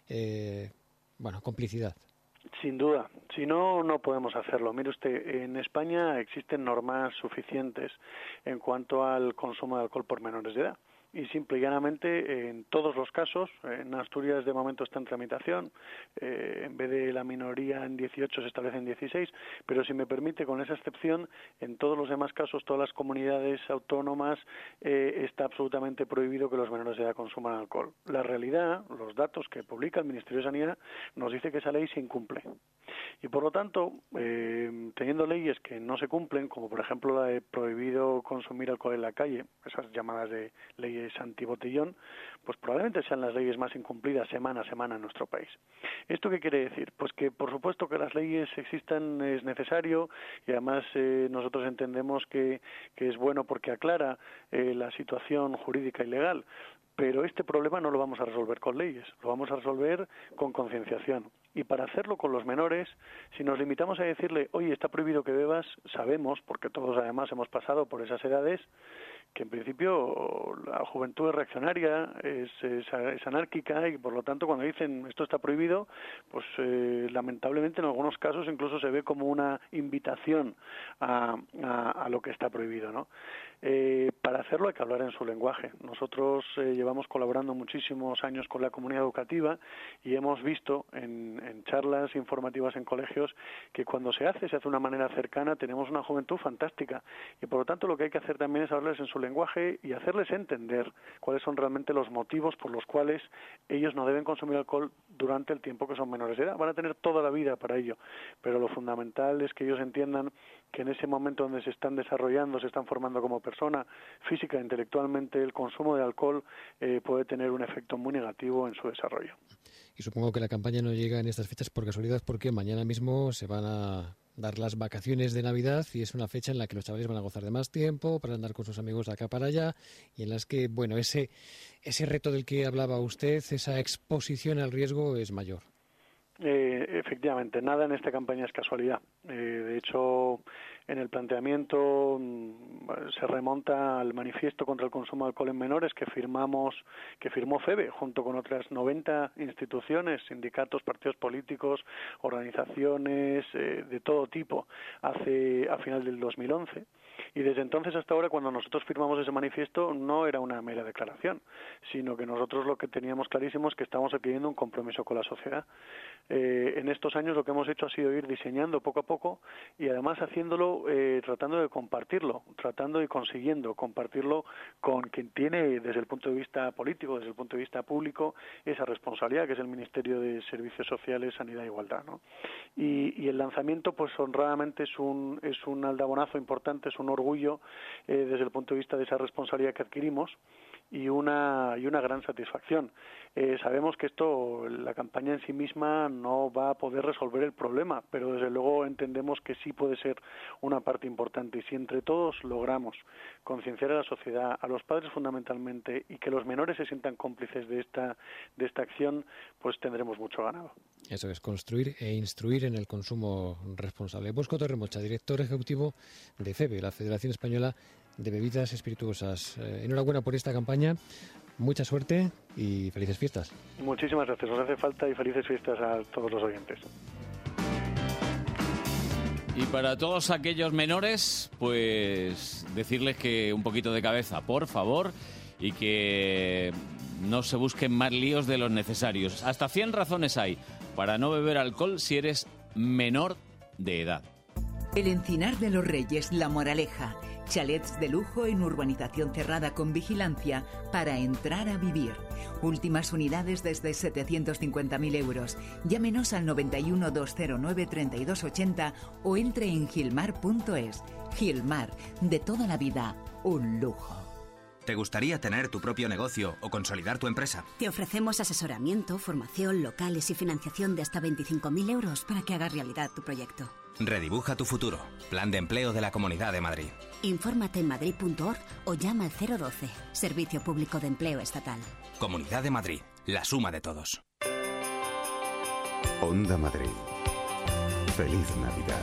eh, bueno, complicidad. Sin duda, si no, no podemos hacerlo. Mire usted, en España existen normas suficientes en cuanto al consumo de alcohol por menores de edad. Y simple y llanamente, en todos los casos, en Asturias de momento está en tramitación, eh, en vez de la minoría en dieciocho se establece en dieciséis, pero si me permite, con esa excepción, en todos los demás casos, todas las comunidades autónomas, eh, está absolutamente prohibido que los menores de edad consuman alcohol. La realidad, los datos que publica el Ministerio de Sanidad, nos dice que esa ley se incumple. Y por lo tanto, eh, teniendo leyes que no se cumplen, como por ejemplo la de prohibido consumir alcohol en la calle, esas llamadas de leyes antibotellón, pues probablemente sean las leyes más incumplidas semana a semana en nuestro país. ¿Esto qué quiere decir? Pues que por supuesto que las leyes existan es necesario y además eh, nosotros entendemos que, que es bueno porque aclara eh, la situación jurídica y legal. Pero este problema no lo vamos a resolver con leyes, lo vamos a resolver con concienciación. Y para hacerlo con los menores, si nos limitamos a decirle, oye, está prohibido que bebas, sabemos, porque todos además hemos pasado por esas edades, que en principio la juventud es reaccionaria, es, es, es anárquica y por lo tanto cuando dicen esto está prohibido, pues eh, lamentablemente en algunos casos incluso se ve como una invitación a, a, a lo que está prohibido, ¿no? Eh, para hacerlo hay que hablar en su lenguaje. Nosotros eh, llevamos colaborando muchísimos años con la comunidad educativa y hemos visto en, en charlas informativas en colegios que cuando se hace, se hace de una manera cercana, tenemos una juventud fantástica y por lo tanto lo que hay que hacer también es hablarles en su lenguaje y hacerles entender cuáles son realmente los motivos por los cuales ellos no deben consumir alcohol durante el tiempo que son menores de edad. Van a tener toda la vida para ello, pero lo fundamental es que ellos entiendan que en ese momento donde se están desarrollando, se están formando como persona física e intelectualmente, el consumo de alcohol eh, puede tener un efecto muy negativo en su desarrollo. Y supongo que la campaña no llega en estas fechas por casualidad, porque mañana mismo se van a dar las vacaciones de Navidad y es una fecha en la que los chavales van a gozar de más tiempo para andar con sus amigos de acá para allá y en las que, bueno, ese, ese reto del que hablaba usted, esa exposición al riesgo es mayor. Eh, efectivamente, nada en esta campaña es casualidad. Eh, de hecho, en el planteamiento mmm, se remonta al manifiesto contra el consumo de alcohol en menores que firmamos, que firmó FEBE junto con otras noventa instituciones, sindicatos, partidos políticos, organizaciones eh, de todo tipo, hace a final del dos mil once. Y desde entonces hasta ahora, cuando nosotros firmamos ese manifiesto, no era una mera declaración, sino que nosotros lo que teníamos clarísimo es que estábamos adquiriendo un compromiso con la sociedad. Eh, en estos años lo que hemos hecho ha sido ir diseñando poco a poco y además haciéndolo eh, tratando de compartirlo, tratando y consiguiendo compartirlo con quien tiene desde el punto de vista político, desde el punto de vista público, esa responsabilidad, que es el Ministerio de Servicios Sociales, Sanidad e Igualdad, ¿no? Y, y el lanzamiento, pues honradamente es un, es un aldabonazo importante, es un orgullo eh, desde el punto de vista de esa responsabilidad que adquirimos y una y una gran satisfacción. Eh, sabemos que esto, la campaña en sí misma no va a poder resolver el problema, pero desde luego entendemos que sí puede ser una parte importante y si entre todos logramos concienciar a la sociedad, a los padres fundamentalmente y que los menores se sientan cómplices de esta de esta acción, pues tendremos mucho ganado. Eso es, construir e instruir en el consumo responsable. Bosco Torremocha, director ejecutivo de FEBE, la Federación Española de Bebidas Espirituosas. Eh, enhorabuena por esta campaña, mucha suerte y felices fiestas. Muchísimas gracias, nos hace falta y felices fiestas a todos los oyentes. Y para todos aquellos menores, pues decirles que un poquito de cabeza, por favor, y que no se busquen más líos de los necesarios. Hasta cien razones hay para no beber alcohol si eres menor de edad. El Encinar de los Reyes, La Moraleja. Chalets de lujo en urbanización cerrada con vigilancia para entrar a vivir. Últimas unidades desde setecientos cincuenta mil euros. Llámenos al noventa y uno, doscientos nueve, treinta y dos ochenta o entre en gilmar punto es. Gilmar, de toda la vida, un lujo. ¿Te gustaría tener tu propio negocio o consolidar tu empresa? Te ofrecemos asesoramiento, formación, locales y financiación de hasta veinticinco mil euros para que hagas realidad tu proyecto. Redibuja tu futuro. Plan de empleo de la Comunidad de Madrid. Infórmate en madrid punto org o llama al cero doce, Servicio Público de Empleo Estatal. Comunidad de Madrid, la suma de todos. Onda Madrid. Feliz Navidad.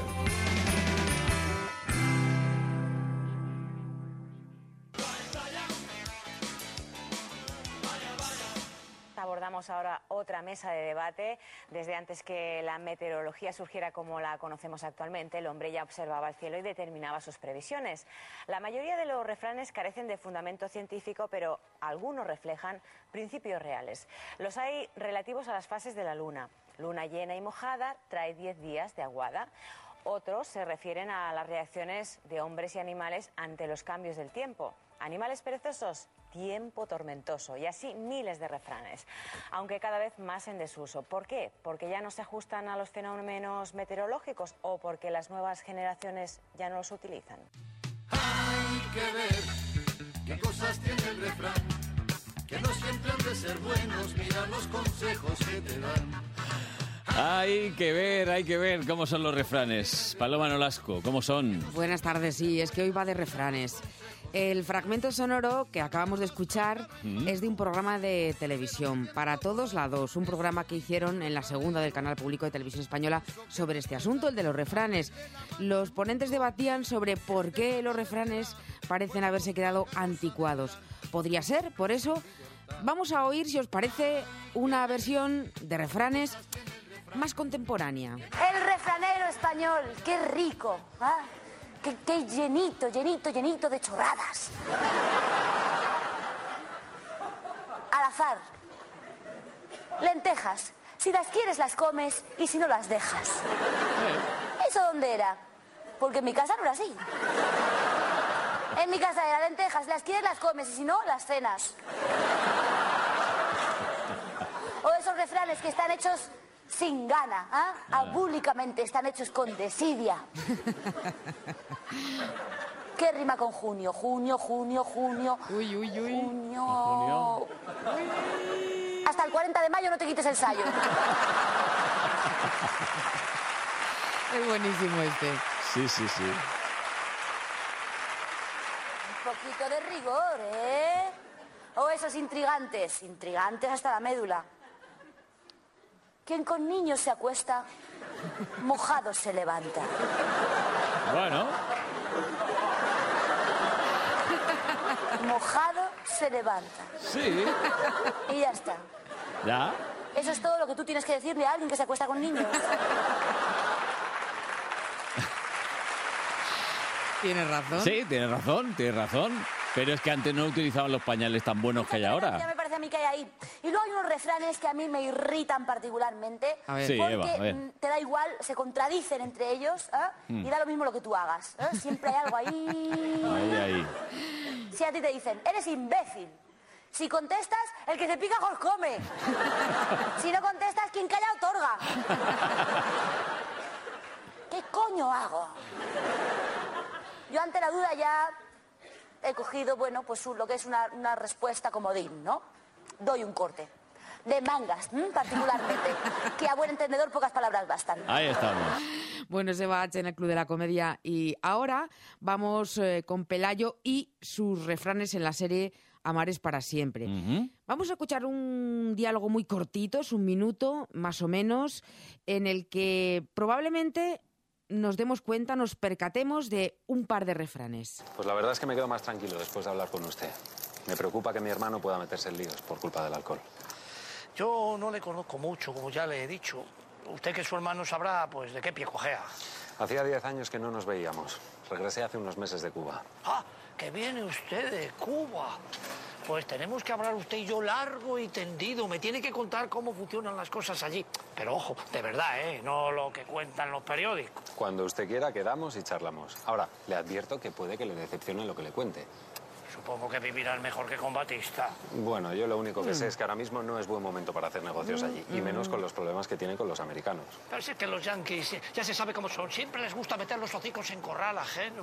Abordamos ahora otra mesa de debate. Desde antes que la meteorología surgiera como la conocemos actualmente, el hombre ya observaba el cielo y determinaba sus previsiones. La mayoría de los refranes carecen de fundamento científico, pero algunos reflejan principios reales. Los hay relativos a las fases de la luna. Luna llena y mojada trae diez días de aguada. Otros se refieren a las reacciones de hombres y animales ante los cambios del tiempo. Animales perezosos, tiempo tormentoso, y así miles de refranes, aunque cada vez más en desuso. ¿Por qué? ¿Porque ya no se ajustan a los fenómenos meteorológicos o porque las nuevas generaciones ya no los utilizan? Hay que ver qué cosas tiene el refrán, que no siempre han de ser buenos, mira los consejos que te dan. Hay que ver, hay que ver cómo son los refranes. Paloma Nolasco, ¿cómo son? Buenas tardes, sí, es que hoy va de refranes. El fragmento sonoro que acabamos de escuchar ¿Mm? es de un programa de televisión, Para Todos Lados, un programa que hicieron en la segunda del Canal Público de Televisión Española sobre este asunto, el de los refranes. Los ponentes debatían sobre por qué los refranes parecen haberse quedado anticuados. ¿Podría ser? Por eso vamos a oír, si os parece, una versión de refranes más contemporánea. El refranero español, qué rico, ¿ah? Qué, qué llenito, llenito, llenito de chorradas. Al azar. Lentejas. Si las quieres las comes y si no las dejas. ¿Eso dónde era? Porque en mi casa no era así. En mi casa era lentejas, si las quieres las comes y si no las cenas. O esos refranes que están hechos sin gana, ¿ah? Abúlicamente, están hechos con desidia. ¿Qué rima con junio? Junio, junio, junio. Uy, uy, uy. Junio. Junio. Hasta el cuarenta de mayo no te quites el sayo. Es buenísimo este. Sí, sí, sí. Un poquito de rigor, ¿eh? O esos intrigantes, intrigantes hasta la médula. Quien con niños se acuesta, mojado se levanta. Bueno. Mojado se levanta. Sí. Y ya está. ¿Ya? Eso es todo lo que tú tienes que decirle a alguien que se acuesta con niños. Tienes razón. Sí, tienes razón, tienes razón. Pero es que antes no utilizaban los pañales tan buenos que hay Ya ahora. me parece a mí que hay ahí. Y luego hay unos refranes que a mí me irritan particularmente. A ver. Sí, porque Eva, a ver. mm, te da igual, se contradicen entre ellos, ¿eh? Mm. Y da lo mismo lo que tú hagas, ¿eh? Siempre hay algo ahí. Ahí, ahí. Si a ti te dicen, eres imbécil. Si contestas, el que se pica os come. Si no contestas, quien calla otorga. ¿Qué coño hago? Yo ante la duda ya he cogido, bueno, pues un- lo que es una, una respuesta comodín, ¿no? Doy un corte. De mangas, ¿m? particularmente. Que a buen entendedor pocas palabras bastan. Ahí estamos. Bueno, es Eva H en el Club de la Comedia. Y ahora vamos eh, con Pelayo y sus refranes en la serie Amar es para siempre. Ujú. Vamos a escuchar un diálogo muy cortito, es un minuto más o menos, en el que probablemente nos demos cuenta, nos percatemos de un par de refranes. Pues la verdad es que me quedo más tranquilo después de hablar con usted. Me preocupa que mi hermano pueda meterse en líos por culpa del alcohol. Yo no le conozco mucho, como ya le he dicho, usted que es su hermano sabrá, pues, de qué pie cojea. Hacía diez años que no nos veíamos. Regresé hace unos meses de Cuba. Ah, que viene usted de Cuba. Pues tenemos que hablar usted y yo largo y tendido. Me tiene que contar cómo funcionan las cosas allí. Pero ojo, de verdad, ¿eh? No lo que cuentan los periódicos. Cuando usted quiera, quedamos y charlamos. Ahora, le advierto que puede que le decepcione lo que le cuente. Supongo que vivirán mejor que con Batista. Bueno, yo lo único que sé es que ahora mismo no es buen momento para hacer negocios allí. Y menos con los problemas que tienen con los americanos. Pero si es que los yanquis, ya se sabe cómo son. Siempre les gusta meter los hocicos en corral ajeno.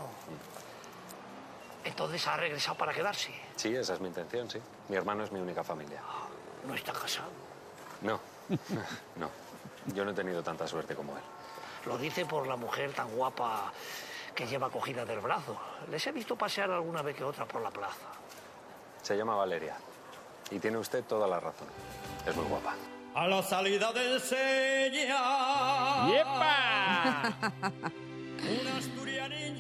Entonces ha regresado para quedarse. Sí, esa es mi intención, sí. Mi hermano es mi única familia. ¿No está casado? No, no. Yo no he tenido tanta suerte como él. Lo dice por la mujer tan guapa que lleva cogida del brazo. Les he visto pasear alguna vez que otra por la plaza. Se llama Valeria. Y tiene usted toda la razón. Es muy guapa. A la salida del Sella. ¡Yepa! Un asturianín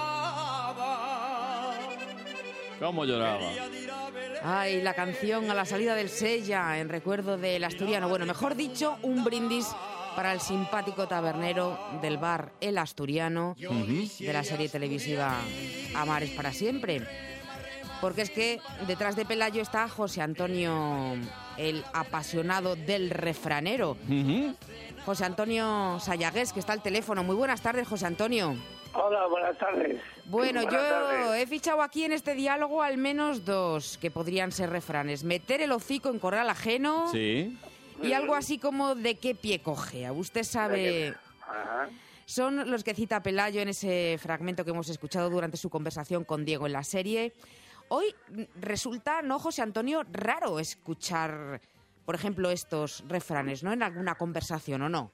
lloraba. ¿Cómo lloraba? Ay, la canción a la salida del Sella, en recuerdo del asturiano. Bueno, mejor dicho, un brindis para el simpático tabernero del bar El Asturiano, de la serie televisiva Amar es para siempre. Porque es que detrás de Pelayo está José Antonio, el apasionado del refranero. Uh-huh. José Antonio Sayagués, que está al teléfono. Muy buenas tardes, José Antonio. Hola, buenas tardes. Bueno, buenas yo tardes. he fichado aquí en este diálogo al menos dos que podrían ser refranes. Meter el hocico en corral ajeno. Sí. Y algo así como de qué pie cojea. Usted sabe... Ajá. Son los que cita Pelayo en ese fragmento que hemos escuchado durante su conversación con Diego en la serie. Hoy resulta, ¿no, José Antonio, raro escuchar, por ejemplo, estos refranes, ¿no? En alguna conversación, ¿o no?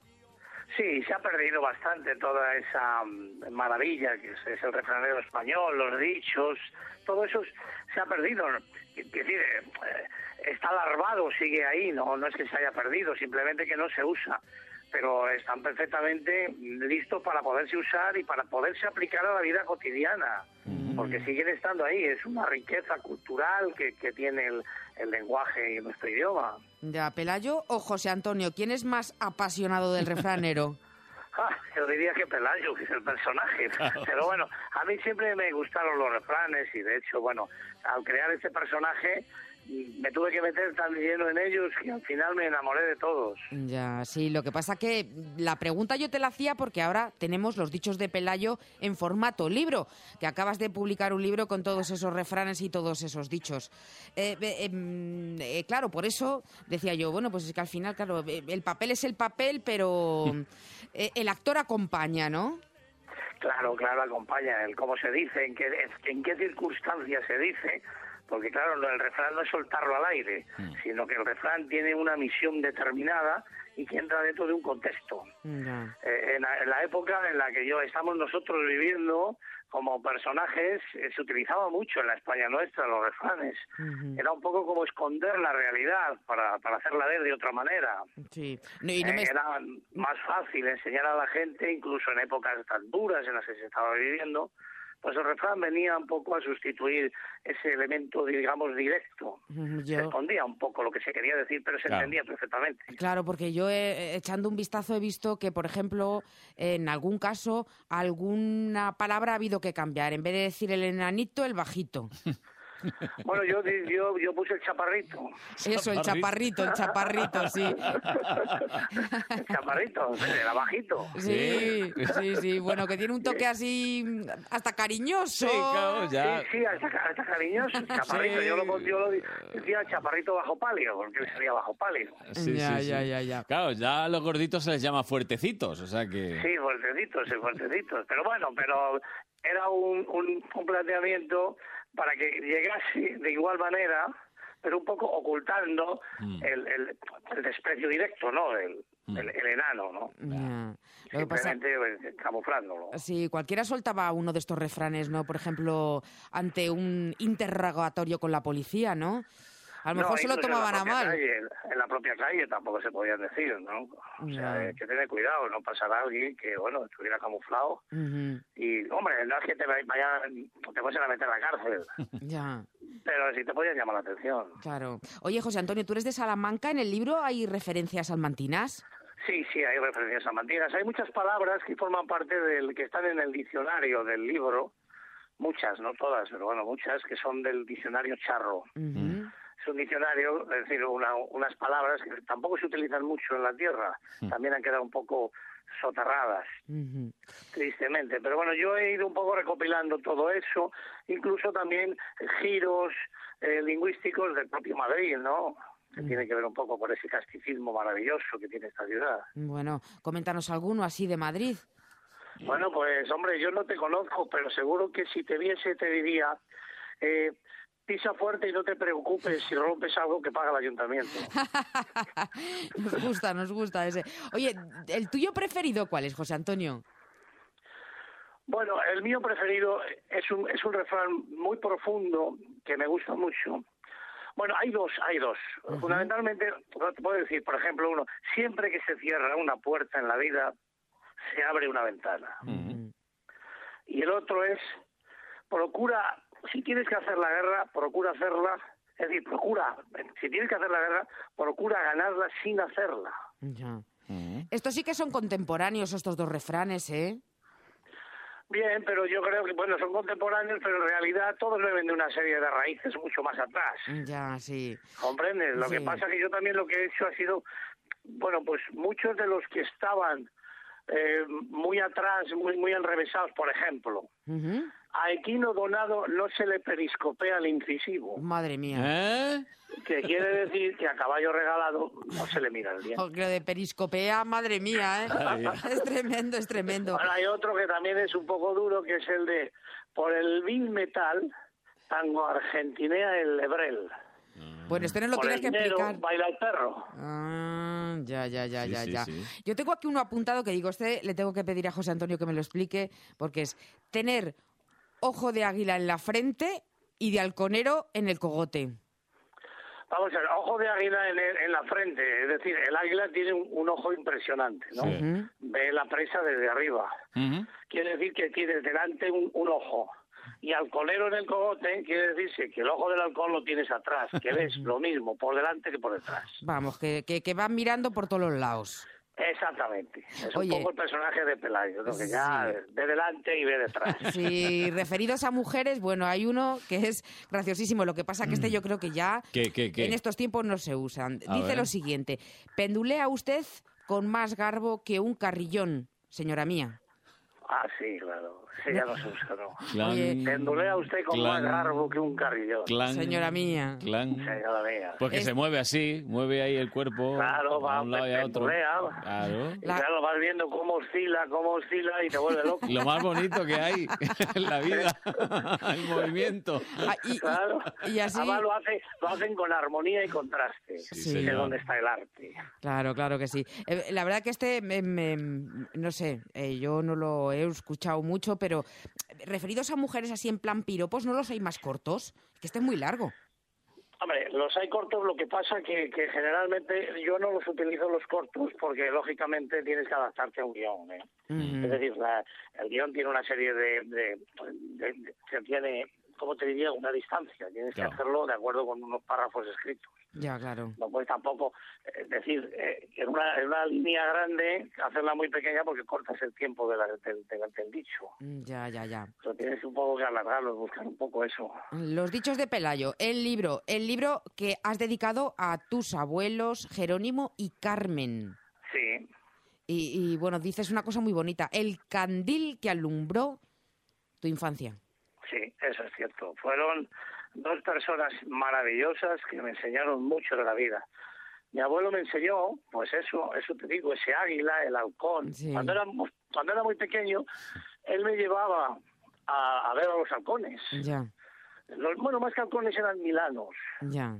Sí, se ha perdido bastante toda esa mm, maravilla que es, es el refranero español, los dichos, todo eso se ha perdido. Es decir, eh, está larvado, sigue ahí, no, no es que se haya perdido, simplemente que no se usa. Pero están perfectamente listos para poderse usar y para poderse aplicar a la vida cotidiana, porque siguen estando ahí. Es una riqueza cultural que, que tiene el, el lenguaje y nuestro idioma. Ya, Pelayo o José Antonio, ¿quién es más apasionado del refranero? Ah, yo diría que Pelayo, que es el personaje. Claro. Pero bueno, a mí siempre me gustaron los refranes y de hecho, bueno, al crear este personaje me tuve que meter tan lleno en ellos que al final me enamoré de todos. Ya, sí, lo que pasa que la pregunta yo te la hacía porque ahora tenemos los dichos de Pelayo en formato libro, que acabas de publicar un libro con todos esos refranes y todos esos dichos. Eh, eh, eh, claro, por eso decía yo, bueno, pues es que al final, claro, el papel es el papel, pero eh, el actor acompaña, ¿no? Claro, claro, acompaña el cómo se dice, en qué, en qué circunstancias se dice. Porque claro, el refrán no es soltarlo al aire, mm. sino que el refrán tiene una misión determinada y que entra dentro de un contexto. Ya. Eh, en, la, en la época en la que yo estamos nosotros viviendo como personajes, eh, se utilizaba mucho en la España nuestra los refranes. Uh-huh. Era un poco como esconder la realidad para, para hacerla ver de otra manera. Sí. No, y no me... eh, era más fácil enseñar a la gente, incluso en épocas tan duras en las que se estaba viviendo. Pues el refrán venía un poco a sustituir ese elemento, digamos, directo. Yo... Se escondía un poco lo que se quería decir, pero se claro. entendía perfectamente. Claro, porque yo, eh, echando un vistazo, he visto que, por ejemplo, en algún caso, alguna palabra ha habido que cambiar. En vez de decir el enanito, el bajito. Bueno, yo, yo yo puse el chaparrito. Eso, el chaparrito, el chaparrito, sí. El chaparrito, era bajito. Sí, sí, sí. Bueno, que tiene un toque así hasta cariñoso. Sí, claro, ya. Sí, sí, hasta, hasta cariñoso. Chaparrito, sí. yo, lo, yo lo decía chaparrito bajo palio, porque sería bajo palio. Sí, ya, sí, ya, sí. ya, ya. Claro, ya a los gorditos se les llama fuertecitos, o sea que... Sí, fuertecitos, sí, fuertecitos. Pero bueno, pero era un, un, un planteamiento para que llegase de igual manera, pero un poco ocultando mm. el, el, el desprecio directo, ¿no? El, mm. el, el enano, ¿no? Yeah. Simplemente pasa... camuflándolo. Sí, cualquiera soltaba uno de estos refranes, ¿no? Por ejemplo, ante un interrogatorio con la policía, ¿no? A lo mejor no, se lo tomaban a mal. Calle, en la propia calle tampoco se podían decir, ¿no? O sea, yeah. hay que tener cuidado, no pasar a alguien que, bueno, estuviera camuflado. Uh-huh. Y, hombre, no es que te vayan, te vayan a meter a la cárcel. Ya. Yeah. Pero sí te podían llamar la atención. Claro. Oye, José Antonio, ¿tú eres de Salamanca? ¿En el libro hay referencias salmantinas? Sí, sí, hay referencias a mantigas. Hay muchas palabras que forman parte del que están en el diccionario del libro, muchas, no todas, pero bueno, muchas que son del diccionario charro. Es un diccionario, es decir, una, unas palabras que tampoco se utilizan mucho en la tierra, también han quedado un poco soterradas, tristemente. Pero bueno, yo he ido un poco recopilando todo eso, incluso también giros eh, lingüísticos del propio Madrid, ¿no? Que tiene que ver un poco con ese casticismo maravilloso que tiene esta ciudad. Bueno, coméntanos alguno así de Madrid. Bueno, pues hombre, yo no te conozco, pero seguro que si te viese te diría, eh, pisa fuerte y no te preocupes si rompes algo que paga el ayuntamiento. Nos gusta, nos gusta ese. Oye, ¿el tuyo preferido cuál es, José Antonio? Bueno, el mío preferido es un, es un refrán muy profundo que me gusta mucho. Bueno, hay dos, hay dos. Uh-huh. Fundamentalmente, te puedo decir, por ejemplo, uno, siempre que se cierra una puerta en la vida, se abre una ventana. Uh-huh. Y el otro es, procura, si tienes que hacer la guerra, procura hacerla, es decir, procura, si tienes que hacer la guerra, procura ganarla sin hacerla. Ya. Uh-huh. Estos sí que son contemporáneos, estos dos refranes, ¿eh? Bien, pero yo creo que, bueno, son contemporáneos, pero en realidad todos beben de una serie de raíces mucho más atrás. Ya, sí. ¿Comprendes? Lo sí. que pasa es que yo también lo que he hecho ha sido, bueno, pues muchos de los que estaban eh, muy atrás, muy muy enrevesados, por ejemplo, uh-huh. a Equino Donado no se le periscopea el incisivo. Madre mía. ¿Eh? Que quiere decir que a caballo regalado no se le mira el diente. Porque lo de periscopea, madre mía, ¿eh? Ay. Es tremendo, es tremendo. Bueno, hay otro que también es un poco duro, que es el de, por el vil metal, tango argentinea el lebrel. Bueno, esto no lo por tienes que dinero, explicar. Baila el perro. Ah, ya, ya, ya, Sí, ya, sí, ya. sí. Yo tengo aquí uno apuntado que digo, este le tengo que pedir a José Antonio que me lo explique, porque es tener ojo de águila en la frente y de halconero en el cogote. Vamos a ver, ojo de águila en, el, en la frente, es decir, el águila tiene un, un ojo impresionante, ¿no? Sí. Uh-huh. Ve la presa desde arriba. Uh-huh. Quiere decir que tiene delante un, un ojo. Y halconero en el cogote quiere decirse que el ojo del halcón lo tienes atrás, que ves lo mismo por delante que por detrás. Vamos, que, que, que van mirando por todos los lados. Exactamente. Es Oye, un poco el personaje de Pelayo, ¿no? Que sí. ya ve delante y ve detrás. Sí, referidos a mujeres, bueno, hay uno que es graciosísimo. Lo que pasa que este yo creo que ya ¿Qué, qué, qué? en estos tiempos no se usan. A Dice ver. lo siguiente: pendulea usted con más garbo que un carrillón, señora mía. Ah, sí, claro. Sí, ya no se usa, ¿no? Clan, Oye, Pendulea usted con clan, más garbo que un carrillón. clan, Señora mía. Clan. Señora mía. Pues que Es- se mueve así, mueve ahí el cuerpo Claro, va, a un lado y a otro. pendulea. Claro. Y claro, vas viendo cómo oscila, cómo oscila y te vuelve loco. Lo más bonito que hay en la vida, el movimiento. Ah, y, y- Claro. y así... Además lo, hace, lo hacen con armonía y contraste. Sí, que es señor. donde está el arte. Claro, claro que sí. Eh, la verdad que este, me- me- no sé, eh, yo no lo he escuchado mucho, pero referidos a mujeres así en plan piropos, ¿no los hay más cortos? Que este es muy largo. Hombre, los hay cortos, lo que pasa que, que generalmente yo no los utilizo los cortos porque lógicamente tienes que adaptarte a un guión, ¿eh? Mm. Es decir, la- el guión tiene una serie de, de, de- de- que tiene, ¿cómo te diría? Una distancia. Tienes Claro. que hacerlo de acuerdo con unos párrafos escritos. Ya, claro. No puedes tampoco eh, decir eh, en, una, en una línea grande hacerla muy pequeña porque cortas el tiempo de la- del, del- del dicho. Mm, Ya, ya, ya. Pero tienes un poco que alargarlo, buscar un poco eso. Los dichos de Pelayo, el libro, el libro que has dedicado a tus abuelos Jerónimo y Carmen. Sí, Y, y, bueno, dices una cosa muy bonita, el candil que alumbró tu infancia. sí, eso es cierto. Fueron dos personas maravillosas que me enseñaron mucho de la vida. Mi abuelo me enseñó, pues eso, eso te digo, ese águila, el halcón. Sí. Cuando era, mu- cuando era muy pequeño, él me llevaba a, a ver a los halcones. Ya, Los, bueno, más que halcones eran milanos. ya.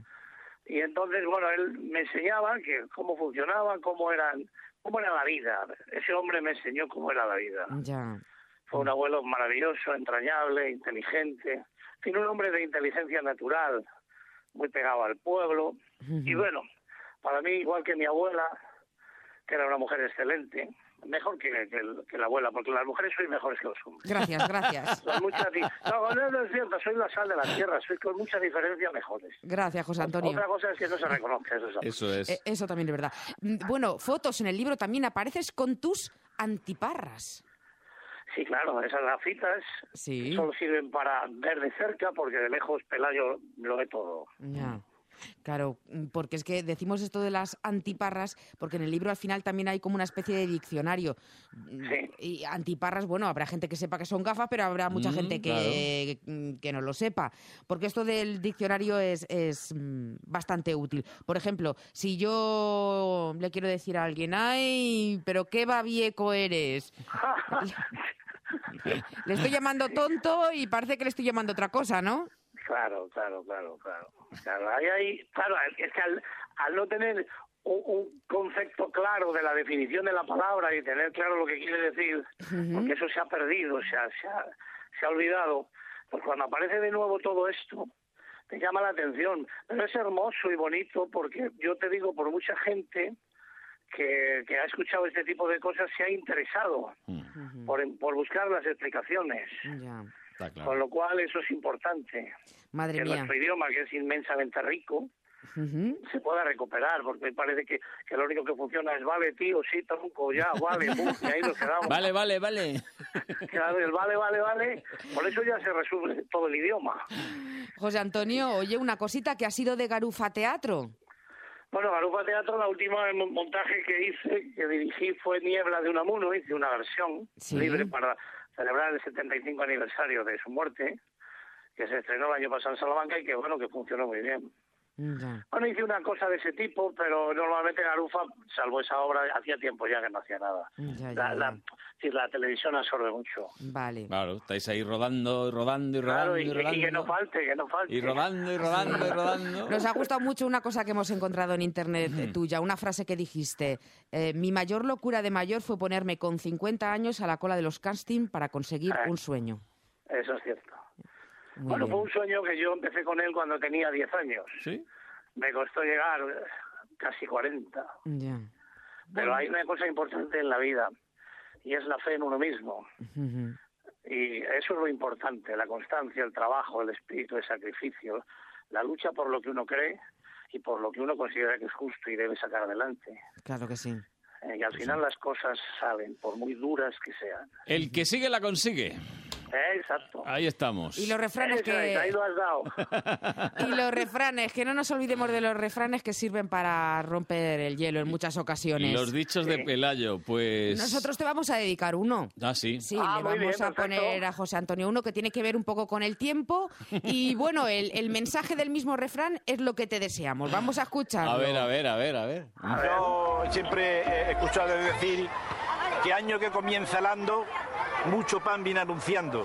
Y entonces, bueno, él me enseñaba que cómo funcionaban, cómo eran, cómo era la vida. Ese hombre me enseñó cómo era la vida. Ya. Fue un abuelo maravilloso, entrañable, inteligente. En fin, un hombre de inteligencia natural, muy pegado al pueblo. Y bueno, para mí, igual que mi abuela, que era una mujer excelente, mejor que, que, que la abuela, porque las mujeres sois mejores que los hombres. Gracias, gracias. Son mucha di- no, no, no es cierto, sois la sal de la tierra, sois con mucha diferencia mejores. Gracias, José Antonio. Otra cosa es que no se reconoce, eso es así. Eso es. Eh, eso también es verdad. Mm, Bueno, fotos en el libro también apareces con tus antiparras. Sí, claro, esas gafitas Sí. solo sirven para ver de cerca, porque de lejos Pelayo lo ve todo. Ya. Claro, mm, porque es que decimos esto de las antiparras, porque en el libro al final también hay como una especie de diccionario. Mm, Y antiparras, bueno, habrá gente que sepa que son gafas, pero habrá mucha Mm, gente que, mm, que no lo sepa. Porque esto del diccionario es, es mm, bastante útil. Por ejemplo, si yo le quiero decir a alguien, ay, pero qué babieco eres. Le estoy llamando tonto y parece que le estoy llamando otra cosa, ¿no? Claro, claro, claro, claro. Claro, ahí, ahí, claro, es que al, al no tener un, un concepto claro de la definición de la palabra y tener claro lo que quiere decir, porque eso se ha perdido, se ha, se ha, se ha olvidado, pues cuando aparece de nuevo todo esto, te llama la atención. Pero es hermoso y bonito porque yo te digo, por mucha gente que, que ha escuchado este tipo de cosas se ha interesado por, por buscar las explicaciones. Ya. Está claro. Con lo cual eso es importante. Madre que mía. nuestro idioma, que es inmensamente rico, Ujú. se pueda recuperar, porque me parece que, que lo único que funciona es vale, tío, sí, tronco, ya, vale, pum, y ahí nos quedamos. Vale, vale, vale. Claro, el vale, vale, vale, por eso ya se resuelve todo el idioma. José Antonio, oye, una cosita que ha sido de Garufa Teatro. Bueno, Garufa Teatro, la última mon- montaje que hice, que dirigí, fue Niebla de Unamuno, hice una versión Sí. libre para celebrar el setenta y cinco aniversario de su muerte, que se estrenó el año pasado en Salamanca y que, bueno, que funcionó muy bien. Ya. Bueno, hice una cosa de ese tipo, pero normalmente Garufa, salvo esa obra, hacía tiempo ya que no hacía nada. Ya, ya, La, ya. la, sí, la televisión absorbe mucho. Vale. Claro, estáis ahí rodando y rodando y rodando Claro, y, y y- rodando. y que no falte, que no falte. Y rodando y rodando y rodando. Nos ha gustado mucho una cosa que hemos encontrado en internet eh, tuya, una frase que dijiste. eh, mi mayor locura de mayor fue ponerme con cincuenta años a la cola de los casting para conseguir Ah. un sueño. Eso es cierto. Muy bueno, bien. fue un sueño que yo empecé con él cuando tenía diez años. ¿Sí? Me costó llegar eh, casi cuarenta. Ya. Pero hay una cosa importante en la vida, y es la fe en uno mismo. Ujú. Y eso es lo importante, la constancia, el trabajo, el espíritu de sacrificio, la lucha por lo que uno cree y por lo que uno considera que es justo y debe sacar adelante. Claro que sí. Eh, y al final las cosas salen, por muy duras que sean. El que sigue la consigue. Eh, exacto. Ahí estamos. Y los refranes Eso es, ahí que lo has dado. y los refranes, que no nos olvidemos de los refranes que sirven para romper el hielo en muchas ocasiones. Y los dichos de Pelayo, pues... Nosotros te vamos a dedicar uno. Ah, sí. Sí, Ah, le muy vamos bien, a perfecto. poner a José Antonio uno que tiene que ver un poco con el tiempo. Y bueno, el, el mensaje del mismo refrán es lo que te deseamos. Vamos a escucharlo. A ver, a ver, a ver, a ver. Yo siempre he escuchado decir que año que comienza el ando, mucho pan viene anunciando.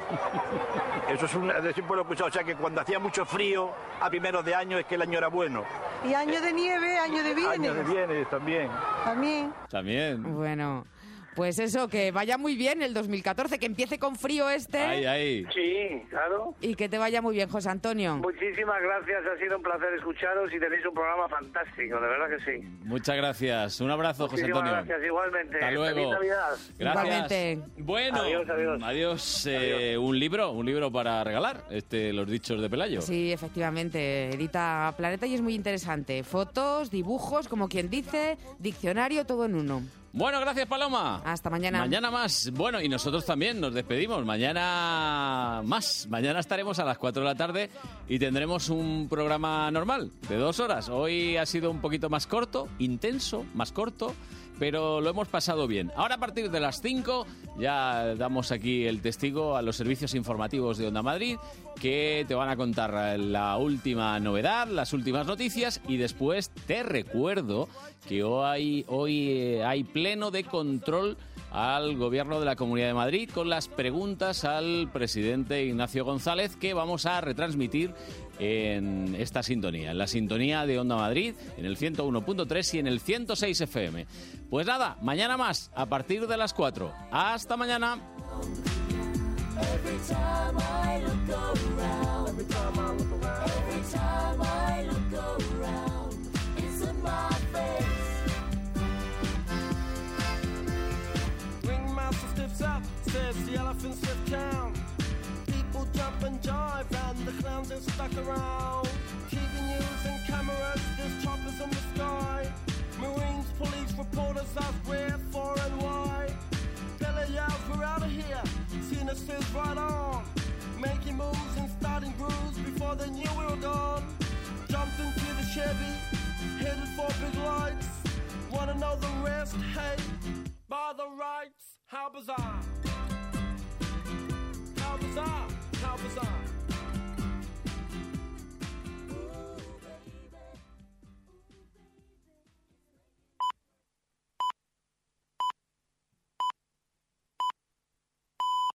Eso es un, siempre lo he escuchado, o sea que cuando hacía mucho frío a primeros de año es que el año era bueno. Y año de nieve, año de bienes. Año de bienes también. También. También. Bueno, pues eso, que vaya muy bien el dos mil catorce, que empiece con frío este. Ahí, ahí. Sí, claro. Y que te vaya muy bien, José Antonio. Muchísimas gracias, ha sido un placer escucharos y tenéis un programa fantástico, de verdad que sí. Muchas gracias. Un abrazo, José Muchísimas Antonio. gracias, igualmente. Hasta luego. Feliz Navidad. Gracias. Igualmente. Bueno, Adiós, adiós. adiós, eh, un libro, un libro para regalar, este, Los dichos de Pelayo. Sí, efectivamente. Edita Planeta y es muy interesante. Fotos, dibujos, como quien dice, diccionario, todo en uno. Bueno, gracias, Paloma. Hasta mañana. Mañana más. Bueno, y nosotros también nos despedimos. Mañana más. Mañana estaremos a las cuatro de la tarde y tendremos un programa normal de dos horas. Hoy ha sido un poquito más corto, intenso, más corto, pero lo hemos pasado bien. Ahora a partir de las cinco ya damos aquí el testigo a los servicios informativos de Onda Madrid, que te van a contar la última novedad, las últimas noticias, y después te recuerdo que hoy, hoy eh, hay pleno de control al Gobierno de la Comunidad de Madrid con las preguntas al presidente Ignacio González, que vamos a retransmitir en esta sintonía, en la sintonía de Onda Madrid, en el ciento uno punto tres y en el ciento seis F M. Pues nada, mañana más, a partir de las cuatro. ¡Hasta mañana! Every time I look around, every time I look around, every time I look around, it's in my face. says the elephants left town. People jump and jive and the clowns are stuck around. T V news and cameras, there's choppers in the sky. Marines, police, reporters ask where, for and why. Bella yells, we're out of here. Cena says right on. Making moves and starting grooves before they knew we were gone. Jumped into the Chevy, headed for big lights. Wanna know the rest? Hey, by the rights, how bizarre. How bizarre, how bizarre.